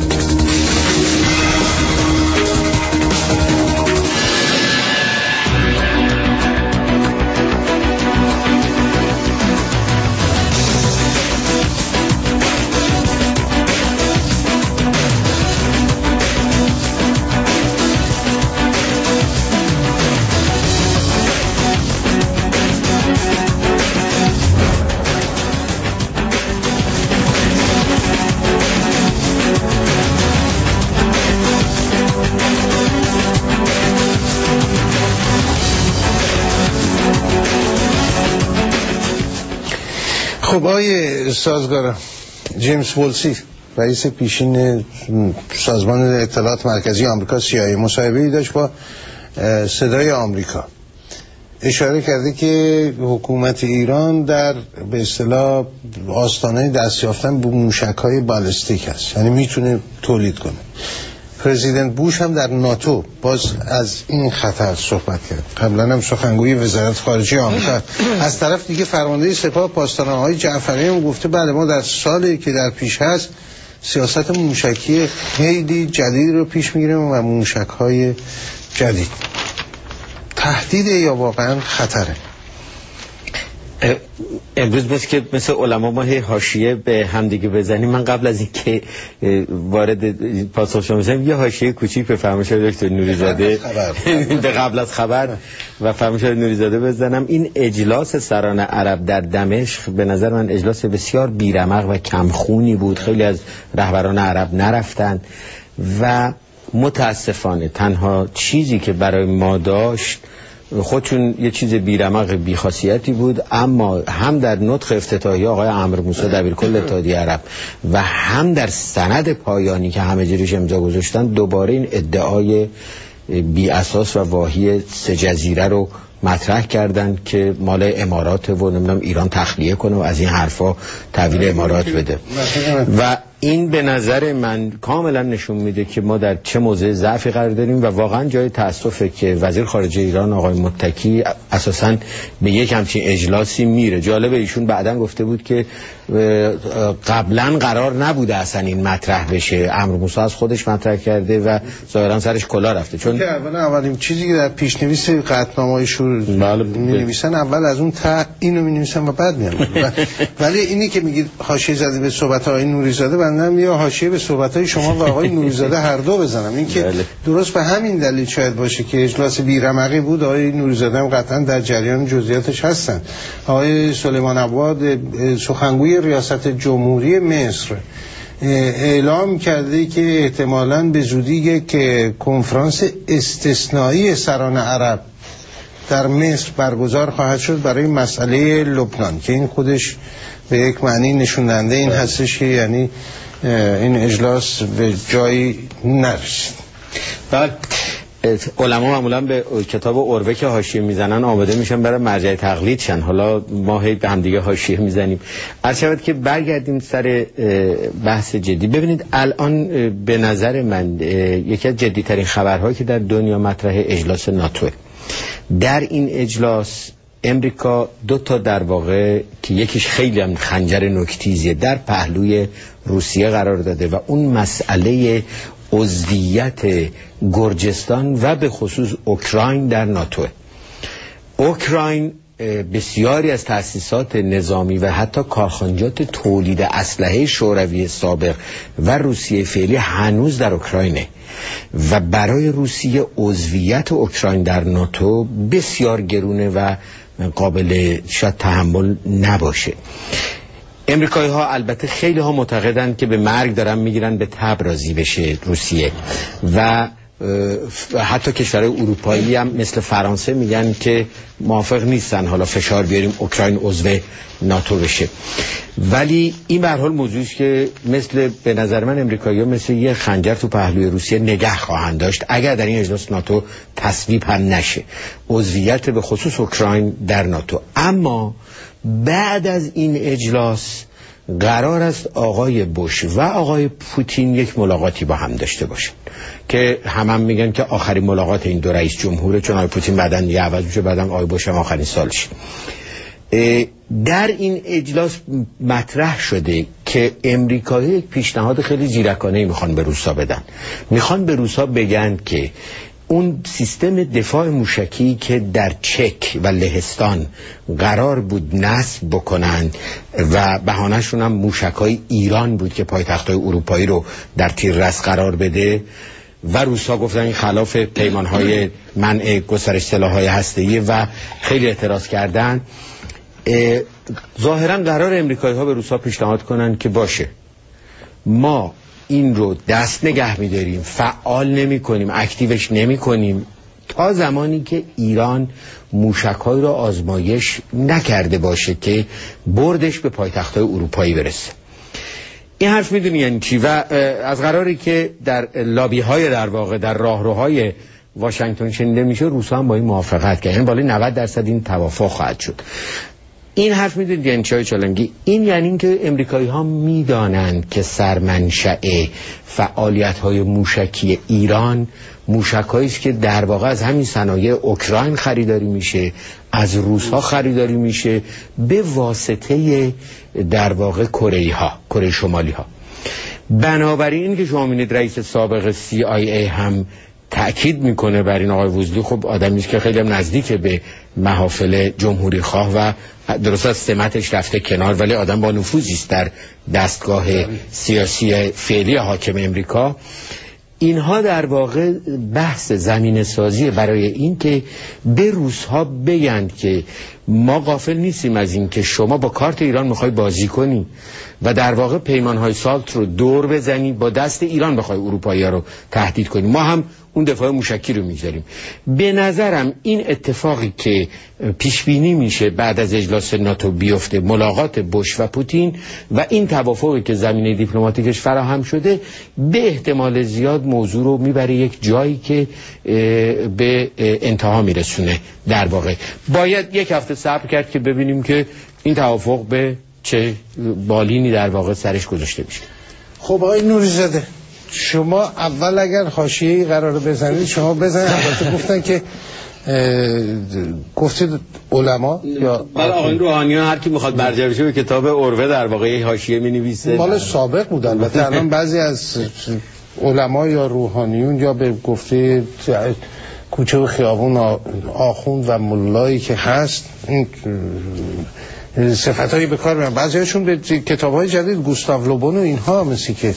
خب آقای سازگار جیمز وولسی رئیس پیشین سازمان اطلاعات مرکزی آمریکا CIA مصاحبه‌ای داشت با صدای آمریکا. اشاره کرده که حکومت ایران در به اصطلاح آستانه دست یافتن به موشک‌های بالستیک است، یعنی میتونه تولید کنه. پرزیدنت بوش هم در ناتو باز از این خطر صحبت کرد. قبلا هم سخنگوی وزارت خارجه آمریکا. از طرف دیگه فرمانده سپاه پاسداران‌های جعفری هم گفته بله ما در سالی که در پیش هست سیاست موشکی خیلی جدید رو پیش میگیریم و موشک‌های جدید. تهدید یا واقعا خطره؟ امروز بس که مثل علما ما حاشیه به همدیگه بزنیم، من قبل از اینکه وارد پاسخ شما بشم یه حاشیه کوچیک به فرمایشات دکتر نوری‌زاده به قبل از خبر و فرمایشات نوری‌زاده بزنم. این اجلاس سران عرب در دمشق به نظر من اجلاس بسیار بیرمق و کمخونی بود. خیلی از رهبران عرب نرفتن و متاسفانه تنها چیزی که برای ما داشت خودشون یه چیز بیرمق بیخاصیتی بود، اما هم در نطق افتتاحیه آقای عمرو موسی دبیرکل اتحادیه عرب و هم در سند پایانی که همه جریش امضا گذاشتن دوباره این ادعای بی اساس و واهی 3 جزیره رو مطرح کردن که مال امارات و نمیدونم ایران تخلیه کنه و از این حرفا تحویل امارات بده و این به نظر من کاملا نشون میده که ما در چه موضع ضعفی قرار داریم و واقعا جای تأسفه که وزیر خارجه ایران آقای متکی اساساً به یک همچین اجلاسی میره. جالبه ایشون بعداً گفته بود که قبلا قرار نبوده اصلا این مطرح بشه، عمرو موسی از خودش مطرح کرده و ظاهرا سرش کلا رفته. چون اولین چیزی که در پیشنویس قطعنامه‌شون می‌نویسن اول از اون تا اینو می‌نویسن و بعد میان. ولی اینی که میگید حاشیه زده به صحبت آقای نوری‌زاده، بنده یا حاشیه به صحبت‌های شما و آقای نوری‌زاده هر دو بزنم. این که درست به همین دلیل شاید باشه که اجلاس بیرمقی بود. آقای نوری‌زاده هم قطعا در جریان جزئیاتش هستن. آقای سلیمان عواد سخنگوی ریاست جمهوری مصر اعلام کرده که احتمالاً به زودی که کنفرانس استثنایی سران عرب در مصر برگزار خواهد شد برای مسئله لبنان، که این خودش به یک معنی نشوندنده این هستش که یعنی این اجلاس به جایی نرسید. بله علما معمولا به کتاب اوروه که حاشیه میزنن آماده میشن برای مرجع تقلید شن. حالا ما هی به هم دیگه حاشیه میزنیم. عرض شود که برگردیم سر بحث جدی. ببینید الان به نظر من یکی از جدیترین خبرهایی که در دنیا مطرح اجلاس ناتو. در این اجلاس امریکا دو تا در واقع که یکیش خیلی هم خنجر نوک‌تیزیه در پهلوی روسیه قرار داده و اون مسئله عضویت گرجستان و به خصوص اوکراین در ناتو. اوکراین بسیاری از تأسیسات نظامی و حتی کارخانجات تولید اسلحه شوروی سابق و روسیه فعلی هنوز در اوکراینه و برای روسیه عضویت اوکراین در ناتو بسیار گرونه و قابل شاید تحمل نباشه. امریکایی ها البته خیلی ها معتقدن که به مرگ دارن میگیرن به تب راضی بشه روسیه و حتی کشورهای اروپایی هم مثل فرانسه میگن که موافق نیستن حالا فشار بیاریم اوکراین عضو ناتو بشه. ولی این به هر حال موضوعی است که مثل به نظر من امریکایی‌ها مثل یه خنجر تو پهلوی روسیه نگه خواهند داشت اگر در این اجلاس ناتو تصویب هم نشه عضویت به خصوص اوکراین در ناتو. اما بعد از این اجلاس قرار است آقای بوش و آقای پوتین یک ملاقاتی با هم داشته باشند که هم میگن که آخرین ملاقات این دو رئیس جمهوره، چون آقای پوتین بعداً دیگه عوض میشه، بعداً آقای بوش هم آخرین سالشه. در این اجلاس مطرح شده که امریکایی یک پیشنهاد خیلی زیرکانه‌ای میخوان به روسا بدن. میخوان به روسا بگن که اون سیستم دفاع موشکی که در چک و لهستان قرار بود نصب بکنن و بهانه‌شون هم موشک‌های ایران بود که پایتخت‌های اروپایی رو در تیررس قرار بده و روسا گفتن این خلاف پیمان‌های منع گسترش سلاح‌های هسته‌ای و خیلی اعتراض کردن. ظاهراً قرار امریکایی‌ها به روسا پیشنهاد کنن که باشه ما این رو دست نگه می‌داریم، فعال نمی‌کنیم، اکتیوش نمی‌کنیم تا زمانی که ایران موشک‌های رو آزمایش نکرده باشه که بردش به پایتخت‌های اروپایی برسه. این حرف میدونی یعنی چی؟ و از قراری که در لابی‌های در واقع در راهروهای واشنگتن شنیده میشه، روسا هم با این موافقت کردن، بالای 90% این توافق خواهد شد. این حرف میدونید یعنی چای چالنگی؟ این یعنی این که امریکایی ها میدانند که سرمنشأ فعالیت های موشکی ایران موشک‌هایی است که در واقع از همین صنایع اوکراین خریداری میشه، از روس ها خریداری میشه به واسطه در واقع کره شمالی ها. بنابراین که شما می‌بینید رئیس سابق CIA هم تأکید میکنه بر این. آقای وزلی خب آدمی است که خیلی هم نزدیک به محافل جمهوری خواه و درست از سمتش رفته کنار، ولی آدم با نفوذی است در دستگاه سیاسی فعلی حاکم امریکا. اینها در واقع بحث زمین سازی برای این که به روس‌ها بگند که ما غافل نیستیم از این که شما با کارت ایران میخوای بازی کنی و در واقع پیمانهای سالت رو دور بزنی، با دست ایران بخوای اروپایی‌ها رو تهدید کنی، ما هم اون دفاع موشکی رو میذاریم. به نظرم این اتفاقی که پیش بینی میشه بعد از اجلاس ناتو بیفته، ملاقات بوش و پوتین و این توافقی که زمینه دیپلماتیکش فراهم شده، به احتمال زیاد موضوع رو میبره یک جایی که به انتها میرسونه. در واقع باید یک هفته صبر کرد که ببینیم که این توافق به چه بالینی در واقع سرش گذاشته میشه. خب آقای نوری‌زاده، شما اول اگر حاشیه‌ای قرار بزنید شما بزنید. البته گفتن که گفتید علما یا آقای روحانیان هر کی میخواد برجه بشه به کتاب اوروه در واقع حاشیه مینویسه. مال سابق بود البته. الان بعضی از علما یا روحانیون یا به گفته کوچه و خیابون آخوند و ملایی که هست این صفتایی به کار میبرن. بعضیاشون به کتاب‌های جدید گوستاو لوبون و اینها مثل که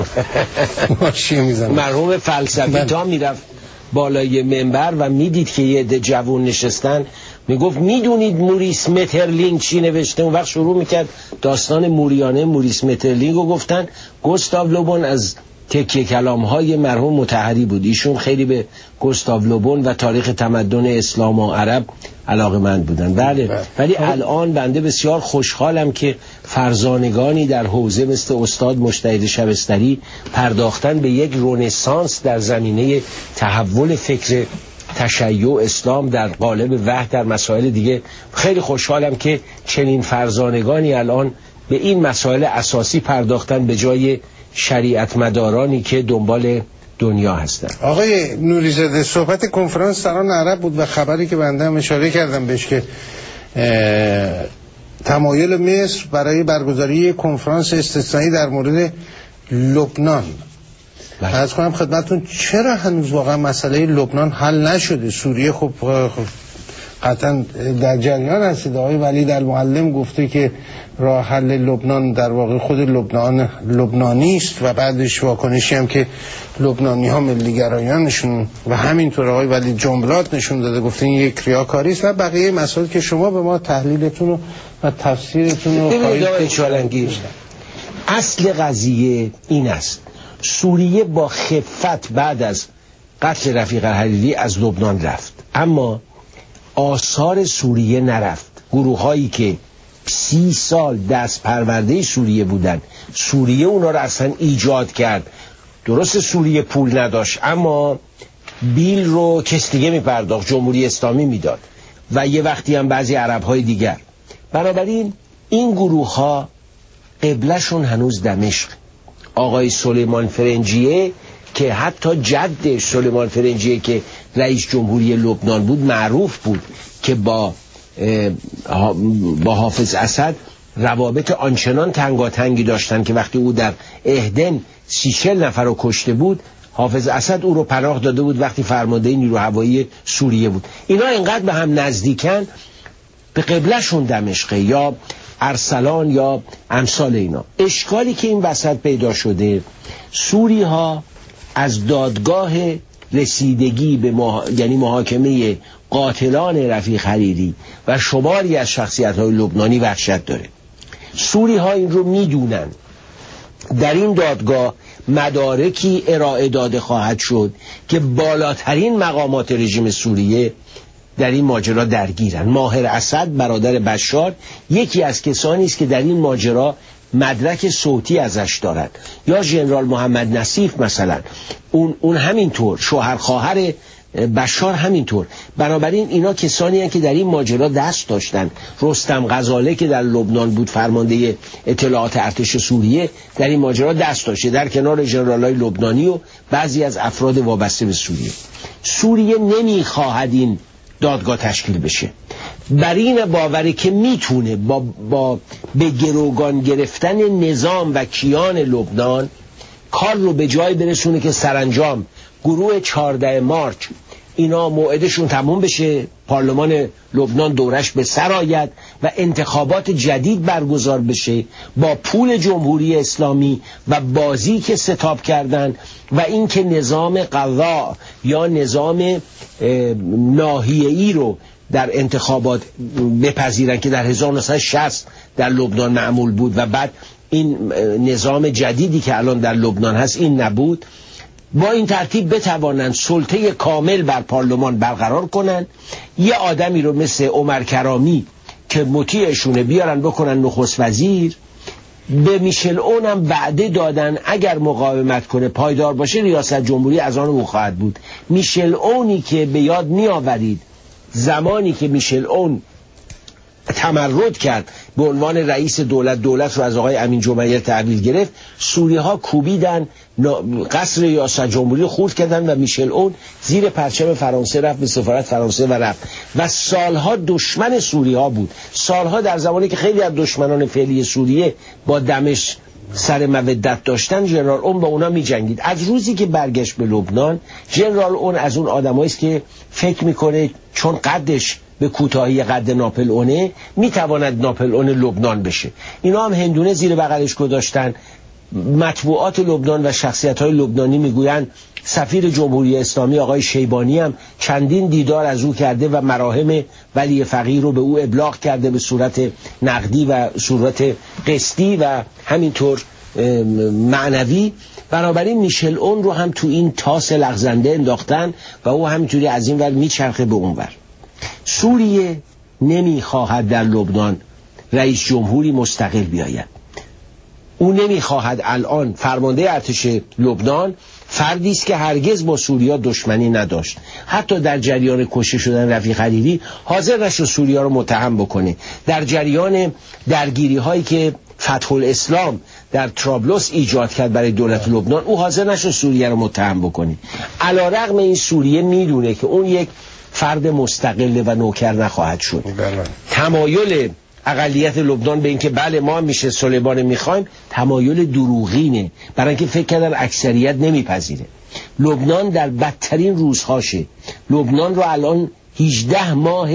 ماشیه میزنن. مرحوم فلسفی تا میرفت بالای منبر و میدید که یه عده جوون نشستن، میگفت میدونید موریس مترلینگ چی نوشته؟ اون وقت شروع میکرد داستان موریانه موریس مترلینگ رو گفتن. گوستاو لوبون از تکیه کلام‌های مرحوم مطهری بود. ایشون خیلی به گوستاو لوبون و تاریخ تمدن اسلام و عرب علاقه‌مند بودن. بله. ولی الان بنده بسیار خوشحالم که فرزانگانی در حوزه مثل استاد مجتهد شبستری پرداختن به یک رنسانس در زمینه تحول فکر تشیع اسلام در قالب وحی در مسائل دیگه. خیلی خوشحالم که چنین فرزانگانی الان به این مسائل اساسی پرداختن به جای شریعت مدارانی که دنبال دنیا هستند. آقای نوری‌زاده، صحبت کنفرانس در آن عرب بود و خبری که بنده هم اشاره کردم بهش که تمایل مصر برای برگزاری کنفرانس استثنایی در مورد لبنان. از کنم خدمتون چرا هنوز واقعا مسئله لبنان حل نشده؟ سوریه خب قطعا در جریان هستید. آقای ولید المعلم گفته که راه حل لبنان در واقع خود لبنانی است و بعدش واکنشی هم که لبنانی ها ملیگرایانشون و همینطور آقای ولید جملات نشون داده، گفته این یک ریاکاری است و بقیه مسائل که شما به ما تحلیلتون و تفسیرتون رو خواهید. اصل قضیه این است: سوریه با خفت بعد از قتل رفیق الحریری از لبنان رفت، اما آثار سوریه نرفت. گروه هایی که 30 سال دست پرورده سوریه بودن، سوریه اونا رو اصلا ایجاد کرد. درست سوریه پول نداشت اما بیل رو کس دیگه می پرداخت، جمهوری اسلامی میداد و یه وقتی هم بعضی عرب های دیگر. بنابراین این گروه ها قبلشون هنوز دمشق. آقای سلیمان فرنجیه که حتی جد سلیمان فرنجیه که رئیس جمهوری لبنان بود معروف بود که با حافظ اسد روابط آنچنان تنگاتنگی داشتن که وقتی او در اهدن 30-40 نفر رو کشته بود، حافظ اسد او رو پناه داده بود وقتی فرمانده نیرو هوایی سوریه بود. اینا اینقدر به هم نزدیکن، به قبلشون دمشقه یا ارسلان یا امثال اینا. اشکالی که این وسط پیدا شده، سوری ها از دادگاه رسیدگی به یعنی محاکمه قاتلان رفیق حریری و شماری از شخصیت های لبنانی وحشت داره. سوری ها این رو میدونن. در این دادگاه مدارکی ارائه داده خواهد شد که بالاترین مقامات رژیم سوریه در این ماجرا درگیرن. ماهر اسد برادر بشار یکی از کسانی است که در این ماجرا مدرک صوتی ازش دارد، یا ژنرال محمد نصیف مثلا، اون همینطور، شوهر خواهر بشار همینطور. بنابراین اینا کسانی هستند که در این ماجرا دست داشتن. رستم غزاله که در لبنان بود فرمانده اطلاعات ارتش سوریه در این ماجرا دست داشته، در کنار ژنرالای لبنانی و بعضی از افراد وابسته به سوریه. سوریه نمیخواهد این دادگاه تشکیل بشه، بر این باوری که میتونه با به گروگان گرفتن نظام و کیان لبنان کار رو به جای برسونه که سرانجام گروه 14 مارچ اینا موعدشون تموم بشه، پارلمان لبنان دورش به سر آید و انتخابات جدید برگزار بشه با پول جمهوری اسلامی و بازی که ستاب کردن و اینکه نظام قضا یا نظام ناحیه‌ای رو در انتخابات بپذیرن که در 1960 در لبنان معمول بود و بعد این نظام جدیدی که الان در لبنان هست این نبود. با این ترتیب بتوانند سلطه کامل بر پارلمان برقرار کنند. یه آدمی رو مثل عمر کرامی که مطیعشونه بیارن بکنن نخست وزیر. به میشل اون هم وعده دادن اگر مقاومت کنه پایدار باشه ریاست جمهوری از آن او خواهد بود. میشل اونی که به یاد می آورید زمانی که میشل اون تمرد کرد به عنوان رئیس دولت رو از آقای امین جمیل تحویل گرفت، سوری ها کوبیدن، قصر ریاست جمهوری خورد کردن و میشل اون زیر پرچم فرانسه رفت به سفارت فرانسه و رفت و سالها دشمن سوری ها بود. سالها در زمانی که خیلی از دشمنان فعلی سوریه با دمشق سر مودت داشتن، ژنرال اون با اونا می جنگید. از روزی که برگشت به لبنان، ژنرال اون از اون آدمایی است که فکر میکنه چون قدش به کوتاهی قد ناپلئونه میتواند ناپلئون لبنان بشه. اینا هم هندونه زیر بغلش گذاشتن. مطبوعات لبنان و شخصیت‌های لبنانی میگویند سفیر جمهوری اسلامی آقای شیبانی هم چندین دیدار از او کرده و مراهم ولی فقیه رو به او ابلاغ کرده به صورت نقدی و صورت قسطی و همینطور معنوی. بنابراین میشل اون رو هم تو این تاس لغزنده انداختن و او همینطوری از این ور میچرخه به اون ور. سوریه نمیخواهد در لبنان رئیس جمهوری مستقل بیاید. او نمیخواهد الان فرمانده ارتش لبنان فردی است که هرگز با سوریا دشمنی نداشت. حتی در جریان کشته شدن رفیق حریری حاضر نشد سوریا رو متهم بکنه. در جریان درگیری هایی که فتح الاسلام در طرابلس ایجاد کرد برای دولت لبنان، او حاضر نشد سوریه رو متهم بکنه. علیرغم این سوریه میدونه که اون یک فرد مستقل و نوکر نخواهد شد. تمایل اقلیت لبنان به اینکه بله ما هم میشه سلیمان میخوایم، تمایل دروغینه، برای اینکه فکر کردن اکثریت نمیپذیره. لبنان در بدترین روزهاشه. لبنان رو الان 18 ماه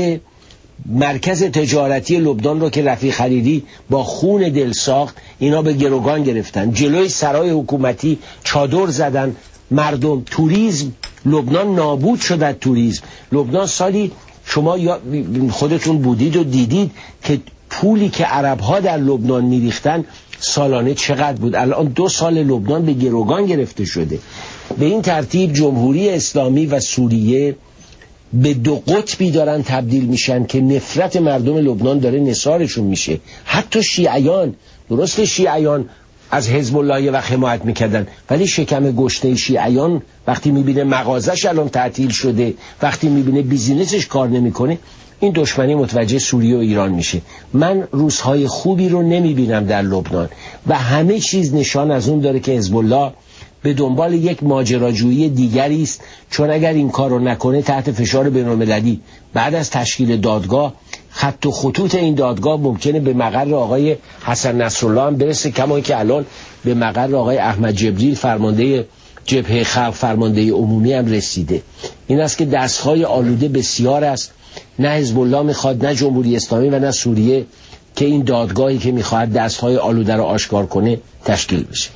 مرکز تجارتی لبنان رو که رفیق حریری با خون دل ساخت، اینا به گروگان گرفتن، جلوی سرای حکومتی چادر زدن، مردم توریسم لبنان نابود شد. توریسم لبنان سالی شما خودتون بودید و دیدید که پولی که عرب‌ها در لبنان میریختن سالانه چقدر بود. الان 2 سال لبنان به گروگان گرفته شده. به این ترتیب جمهوری اسلامی و سوریه به 2 قطبی دارن تبدیل میشن که نفرت مردم لبنان داره نثارشون میشه. حتی شیعیان، درست شیعیان از حزب الله و حمایت میکردن، ولی شکم گشنه شیعیان وقتی میبینه مغازش الان تعطیل شده، وقتی میبینه بیزینسش کار نمیکنه، این دشمنی متوجه سوریه و ایران میشه. من روزهای خوبی رو نمیبینم در لبنان و همه چیز نشان از اون داره که حزب الله به دنبال یک ماجراجویی دیگری است، چون اگر این کار رو نکنه تحت فشار بین‌المللی بعد از تشکیل دادگاه، خط و خطوط این دادگاه ممکنه به مقر آقای حسن نصرالله هم برسه، کما که الان به مقر آقای احمد جبریل فرمانده جبهه خلق فرمانده عمومی هم رسیده. این است که دستهای آلوده بسیار است، نه حزب الله میخواد، نه جمهوری اسلامی و نه سوریه که این دادگاهی که میخواد دستهای آلوده رو آشکار کنه تشکیل بشه.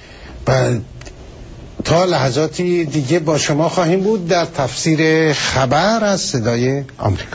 تا لحظاتی دیگه با شما خواهیم بود در تفسیر خبر از صدای آمریکا.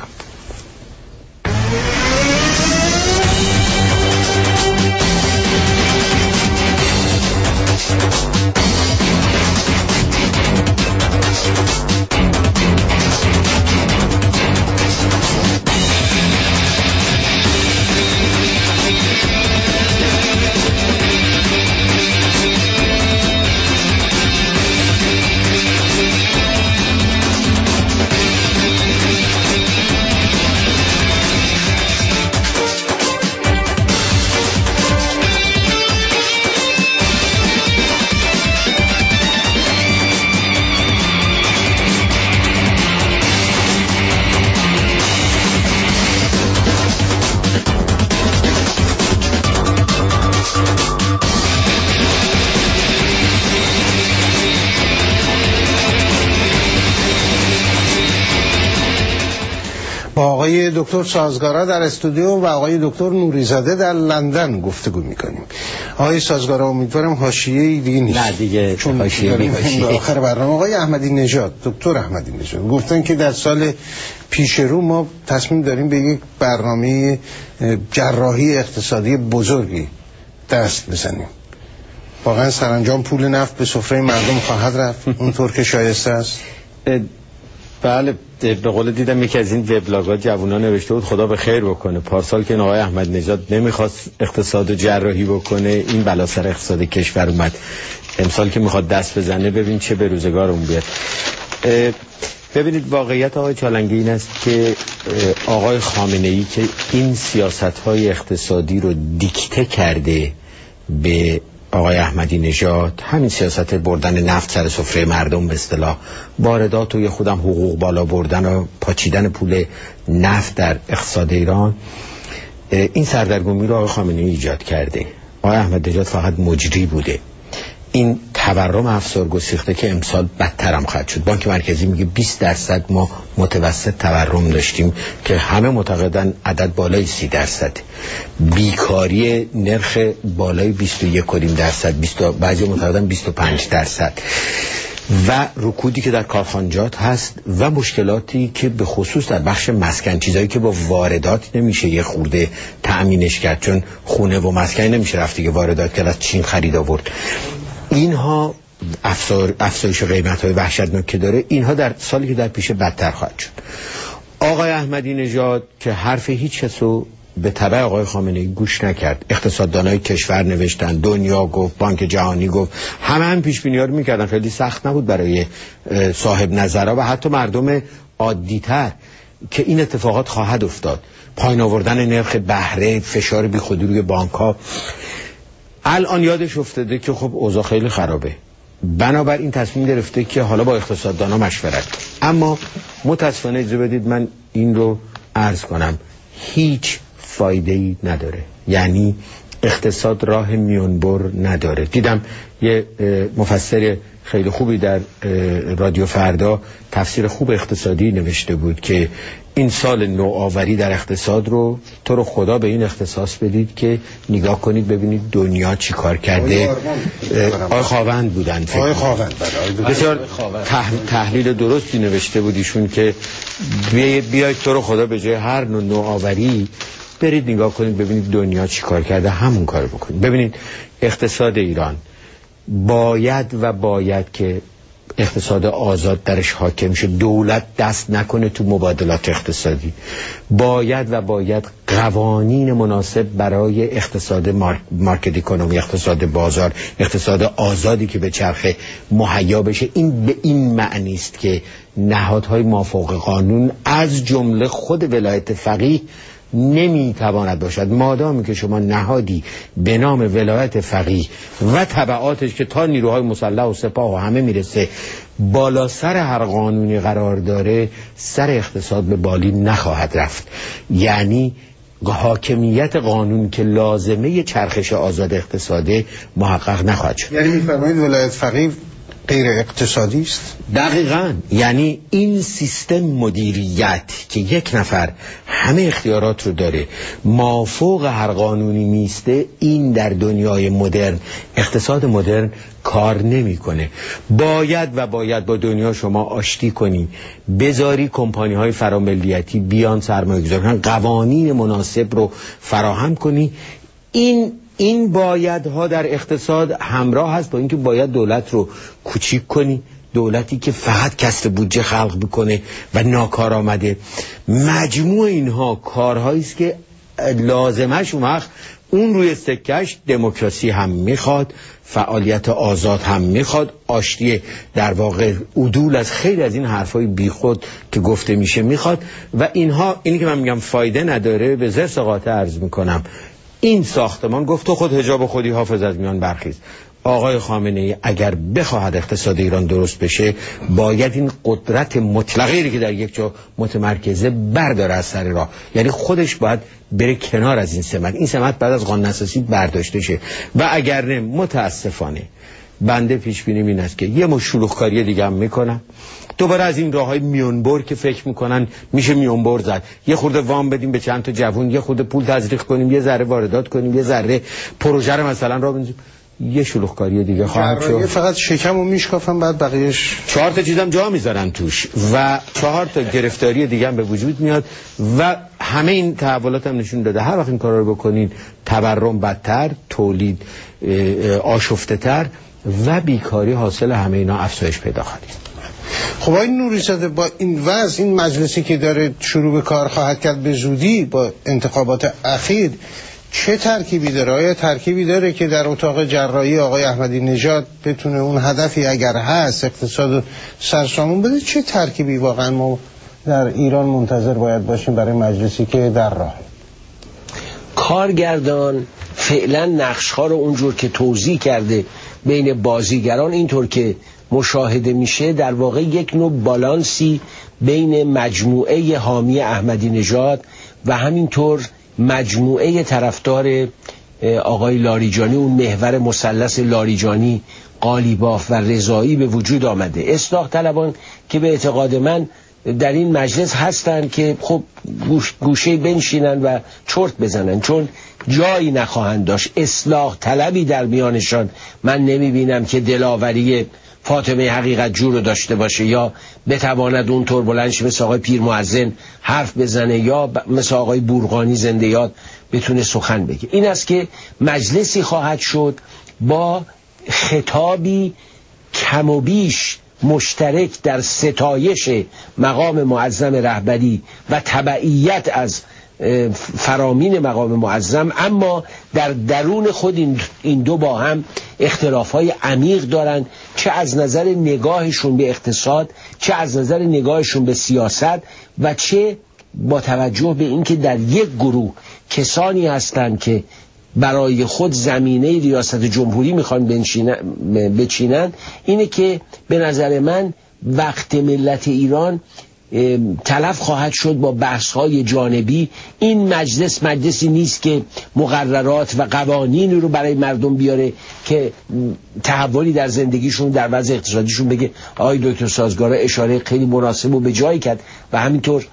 آقای دکتر سازگارا در استودیو و آقای دکتر نوریزاده در لندن گفتگو میکنیم. آقای سازگارا امیدوارم حاشیه‌ای دیگه نیست. نه دیگه چون حاشیه آخر برنامه آقای احمدی نژاد، دکتر احمدی نژاد گفتن که در سال پیش رو ما تصمیم داریم به یک برنامه جراحی اقتصادی بزرگی دست بزنیم. واقعا سرانجام پول نفت به سفره مردم خواهد رفت اونطور که شایسته است؟ بله، به قول دیدم یکی از این وبلاگ‌ها جوونا نوشته بود خدا به خیر بکنه، پارسال که آقای احمد نژاد نمیخواست اقتصاد و جراحی بکنه این بلا سر اقتصاد کشور اومد، امسال که میخواد دست بزنه ببین چه به روزگار اون بیاد. ببینید واقعیت آقای چالنگی این است که آقای خامنه‌ای که این سیاست‌های اقتصادی رو دیکته کرده به آقای احمدی نژاد، همین سیاست بردن نفت سر سفره مردم، به اصطلاح واردات و یه خودم حقوق بالا بردن و پاچیدن پول نفت در اقتصاد ایران، این سردرگمی رو آقای خامنه‌ای ایجاد کرده. آقای احمدی نژاد فقط مجری بوده. این تورم افزار گسیخته که امسال بدتر هم خواهد شد. بانک مرکزی میگه 20% ما متوسط تورم داشتیم که همه معتقدن عدد بالای 30%. بیکاری نرخ بالای 21.5%، بعضی معتقدن 25%. و رکودی که در کارخانجات هست و مشکلاتی که به خصوص در بخش مسکن، چیزایی که با واردات نمیشه یه خورده تأمینش کرد، چون خونه و مسکن نمیشه رفت دیگه واردات که از چین خرید آورد. اینها افزایش قیمت‌های وحشتناک که داره، اینها در سالی که در پیش بدتر خواهد شد. آقای احمدی نژاد که حرف هیچ کسو به تبع آقای خامنه‌ای گوش نکرد. اقتصاددانای کشور نوشتن، دنیا گفت، بانک جهانی گفت، همه پیش بینی‌ها رو می‌کردن. خیلی سخت نبود برای صاحب نظرها و حتی مردم عادی‌تر که این اتفاقات خواهد افتاد. پایین آوردن نرخ بهره، فشار بیخودی روی بانک‌ها. الان یادش افتاده که خب اوضاع خیلی خرابه، بنابراین تصمیم گرفته که حالا با اقتصاددانا مشورت. اما متاسفانه اجازه بدید من این رو عرض کنم، هیچ فایده‌ای نداره. یعنی اقتصاد راه میانبر نداره. دیدم یه مفسر خیلی خوبی در رادیو فردا تفسیر خوب اقتصادی نوشته بود که این سال نوآوری در اقتصاد رو تو رو خدا به این اختصاص بدید که نگاه کنید ببینید دنیا چی کار کرده. آقای خاوند بودن، آقای خاوند بسیار تحلیل درستی نوشته بود ایشون که بیاید تو رو خدا به جای هر نوآوری برید نگاه کنید ببینید دنیا چی کار کرده، همون کار بکنید. ببینید اقتصاد ایران باید که اقتصاد آزاد درش حاکم شه، دولت دست نکنه تو مبادلات اقتصادی. باید قوانین مناسب برای اقتصاد مارکت اکونومی، اقتصاد بازار، اقتصاد آزادی که به چرخه مهیا بشه. این به این معنی است که نهادهای مافوق قانون از جمله خود ولایت فقیه نمیتواند باشد. مادامی که شما نهادی به نام ولایت فقیه و تبعاتش که تا نیروهای مسلح و سپاه و همه میرسه بالا سر هر قانونی قرار داره، سر اقتصاد به بالی نخواهد رفت. یعنی حاکمیت قانون که لازمه چرخش آزاد اقتصاده محقق نخواهد شد. یعنی میفرمایید ولایت فقیه غیر اقتصادی است؟ دقیقاً. یعنی این سیستم مدیریت که یک نفر همه اختیارات رو داره، مافوق هر قانونی میسته، این در دنیای مدرن، اقتصاد مدرن کار نمیکنه. باید با دنیا شما آشتی کنی، بذاری کمپانی های فراملیتی بیان سرمایه گذاری کنن، قوانین مناسب رو فراهم کنی. این بایدها در اقتصاد همراه هست با اینکه باید دولت رو کوچیک کنی، دولتی که فقط کسر بودجه خلق بکنه و ناکارآمده. مجموع اینها کارهایی است که لازمش اون روی سکش دموکراسی هم میخواد، فعالیت آزاد هم میخواد، آشتی در واقع عدول از خیلی از این حرفای بیخود که گفته میشه میخواد. و اینی که من میگم فایده نداره، به زرس قاطع عرض میکنم. این ساختمان گفت تو خود حجاب خودی حافظ از میان برخیز. آقای خامنه‌ای اگر بخواهد اقتصاد ایران درست بشه، باید این قدرت مطلقی که در یک جا متمرکزه برداره از سر راه. یعنی خودش باید بره کنار از این سمت. این سمت بعد از قانون اساسی برداشته شه. و اگر نه، متاسفانه بنده پیش بینیم این است که یه مش شلوغکاری دیگه هم میکنن، دوباره از این راههای میانبر که فکر میکنن میشه میانبر زد، یه خورده وام بدیم به چند تا جوون، یه خورده پول تزریق کنیم، یه ذره واردات کنیم، یه ذره پروژه رو مثلا راه بندازیم، یه شلوغکاری دیگه خواهد شد. فقط شکمو میشکافن، بعد بقیهش 4 تا چیزم جا میذارن توش و 4 تا گرفتاری دیگه هم به وجود میاد. و همه این تحولات هم نشون داده هر وقت این کارا رو بکنین، تورم بدتر، تولید آشفته تر و بیکاری حاصل همه اینا افزایش پیدا خواهد. خب آقای نوری‌زاده، با این وضع این مجلسی که داره شروع به کار خواهد کرد به زودی با انتخابات اخیر، چه ترکیبی داره؟ آیا ترکیبی داره که در اتاق جراحی آقای احمدی نژاد بتونه اون هدفی اگر هست اقتصاد سرسامون بده؟ چه ترکیبی واقعا ما در ایران منتظر باید باشیم برای مجلسی که در راه؟ کارگردان فعلا نقش‌ها رو اونجور که توضیح کرده بین بازیگران اینطور که مشاهده میشه، در واقع یک نوع بالانسی بین مجموعه حامی احمدی نژاد و همینطور مجموعه طرفدار آقای لاریجانی، اون محور مثلث لاریجانی، قالیباف و رضایی به وجود آمده. اصلاح طلبان که به اعتقاد من در این مجلس هستند که خب گوشه بنشینن و چرت بزنن، چون جایی نخواهند داشت. اصلاح طلبی در میانشان من نمیبینم که دلاوری فاطمه حقیقت جو رو داشته باشه یا بتواند اونطور بلند شه مثل آقای پیرمؤذن حرف بزنه یا مثل آقای بورقانی زنده یاد بتونه سخن بگه. این است که مجلسی خواهد شد با خطابی کم و بیش مشترک در ستایش مقام معظم رهبری و تبعیت از فرامین مقام معظم، اما در درون خود این دو با هم اختلافهای عمیق دارند، چه از نظر نگاهشون به اقتصاد، چه از نظر نگاهشون به سیاست، و چه با توجه به اینکه در یک گروه کسانی هستند که برای خود زمینه ریاست جمهوری میخوان بچینن. اینه که به نظر من وقت ملت ایران تلف خواهد شد با بحث‌های جانبی. این مجلسی نیست که مقررات و قوانینی رو برای مردم بیاره که تحولی در زندگیشون، در وضع اقتصادیشون بگه. آقای دکتر سازگارا اشاره خیلی مناسب و به جایی کرد و همینطور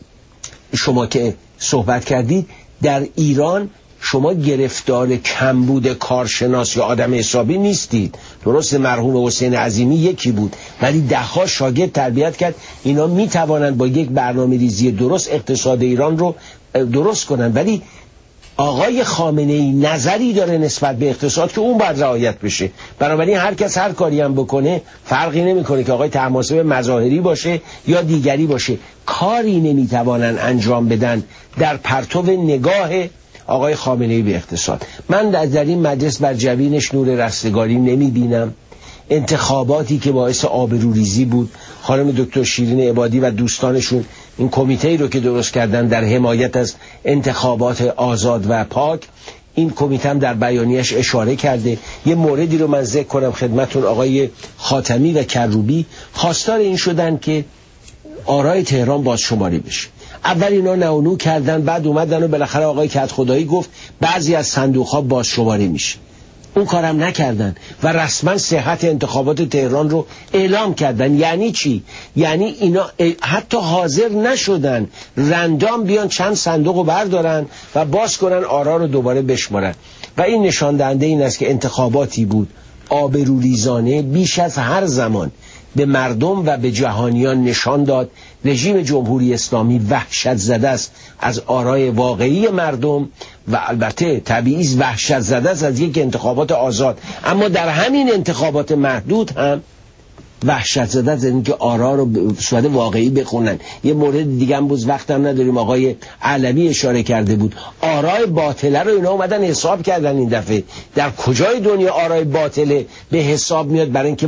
شما که صحبت کردید، در ایران شما گرفتار کمبود کارشناس یا آدم حسابی نیستید. درست مرحوم حسین عظیمی یکی بود ولی ده‌ها شاگرد تربیت کرد. اینا میتوانند با یک برنامه ریزی درست اقتصاد ایران رو درست کنن، ولی آقای خامنه‌ای نظری داره نسبت به اقتصاد که اون باید رعایت بشه. بنابراین هر کس هر کاری هم بکنه فرقی نمیکنه که آقای طهماسب مظاهری باشه یا دیگری باشه، کاری نمیتوانن انجام بدن در پرتو نگاه آقای خامنه‌ای به اقتصاد. من در این مجلس بر جبینش نور رستگاری نمی بینم. انتخاباتی که باعث آبروریزی بود، خانم دکتر شیرین عبادی و دوستانشون این کمیته رو که درست کردن در حمایت از انتخابات آزاد و پاک، این کمیته هم در بیانیه‌اش اشاره کرده. یه موردی رو من ذکر کنم خدمتون، آقای خاتمی و کروبی خواستار این شدن که آرای تهران بازشماری بشه. اول اینا نونو کردن، بعد اومدن و بالاخره آقای کدخدایی گفت بعضی از صندوق‌ها بازشماری میشه. اون کارم نکردن و رسما صحت انتخابات تهران رو اعلام کردن. یعنی چی؟ یعنی اینا حتی حاضر نشدن رندام بیان چند صندوق رو بردارن و باز کنن آرا رو دوباره بشمارن. و این نشان دهنده این است که انتخاباتی بود آبروریزانه، بیش از هر زمان به مردم و به جهانیان نشان داد رژیم جمهوری اسلامی وحشت زده است از آرای واقعی مردم و البته طبیعی وحشت زده است از یک انتخابات آزاد، اما در همین انتخابات محدود هم وحشت زده است از اینکه آرا رو به صورت واقعی بخونن. یه مورد دیگه هم بود، وقتم نداریم، آقای علوی اشاره کرده بود، آرای باطله رو اینا اومدن حساب کردن. این دفعه در کجای دنیا آرای باطله به حساب میاد؟ برای اینکه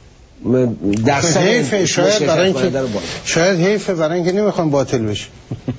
شاید حیفه برای اینکه نمیخوان باطل بشه.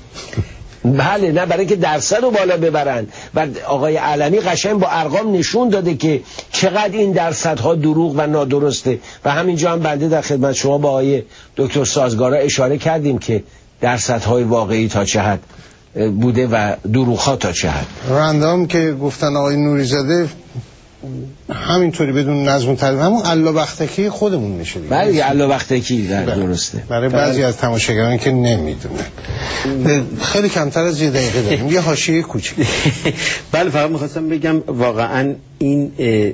بله، نه برای اینکه درصد رو بالا ببرن. و آقای علمی قشنگ با ارقام نشون داده که چقدر این درصدها دروغ و نادرسته. و همینجا هم بنده در خدمت شما با آقای دکتر سازگارا اشاره کردیم که درصدهای واقعی تا چه حد بوده و دروغ‌ها تا چه حد. رندام که گفتن آقای نوری‌زاده همینطوری بدون نظم و ترتیب، همون الله بختکی خودمون میشه دیگه. بله الله بختکی درسته. برای بعضی از تماشاگران که نمیدونه. خیلی کمتر از یه دقیقه داریم، یه حاشیه کوچیک. بله، فقط می‌خواستم بگم واقعا این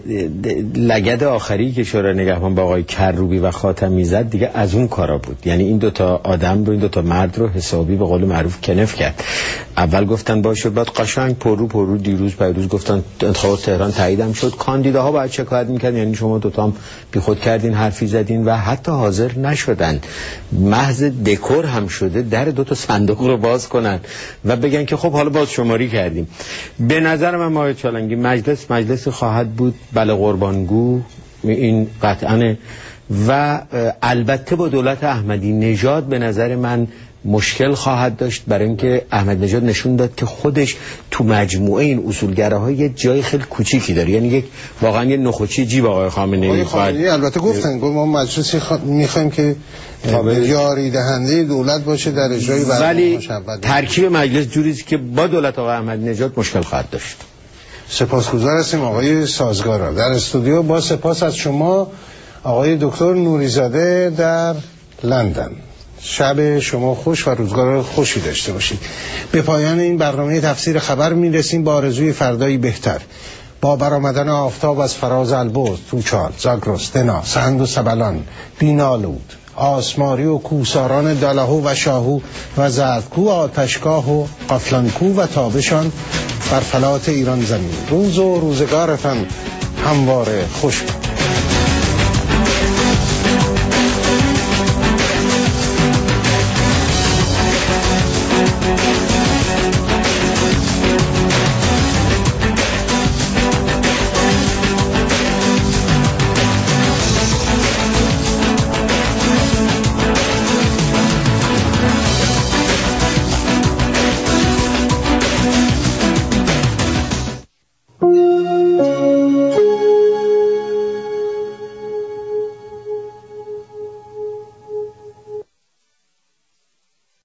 لگد آخری که شورای نگهبان با آقای کروبی و خاتمی زد دیگه از اون کارا بود. یعنی این دوتا آدم رو، این دوتا مرد رو حسابی به قول معروف کنف کرد. اول گفتن باشه، بعد قشنگ پرو دیروز پیروز گفتن انتخابات تهران تاییدم شد، کاندیداها باید شکایت میکردن. یعنی شما دوتا هم بی خود کردین، حرفی زدین و حتی حاضر نشدن، محض دکور هم شده در دوتا صندوق رو باز کنن و بگن که خب حالا باز شماری کردیم. به نظر من آقای چالنگی مجلس خواهد بود بله قربانگو، این قطعاً، و البته با دولت احمدی نژاد به نظر من مشکل خواهد داشت، برای اینکه احمدی نژاد نشون داد که خودش تو مجموعه این اصولگراها یه جای خیلی کوچیکی داره. یعنی یک واقعا یه نخوچی جیب آقای خامنه‌ای. البته گفتن ما مجلسی میخوایم که یاری دهنده دولت باشه در اجرای برنامه، ولی ترکیب مجلس جوریست که با دولت آقای احمدی نژاد مشکل خواهد داشت. سپاسگزار هستیم آقای سازگارا. در استودیو با سپاس از شما آقای دکتر نوری‌زاده در لندن. شب شما خوش و روزگار خوشی داشته باشید. به پایان این برنامه تفسیر خبر میرسیم با آرزوی فردایی بهتر. با برآمدن آفتاب از فراز البرز، توچال، زاگرس، دنا، سهند و سبلان، بینالود، آسماری و کوساران دلهو و شاهو و زردکو، آتشگاه و قفلانکو و تابشان بر فلات ایران زمین. روز و روزگارتان همواره خوش باد.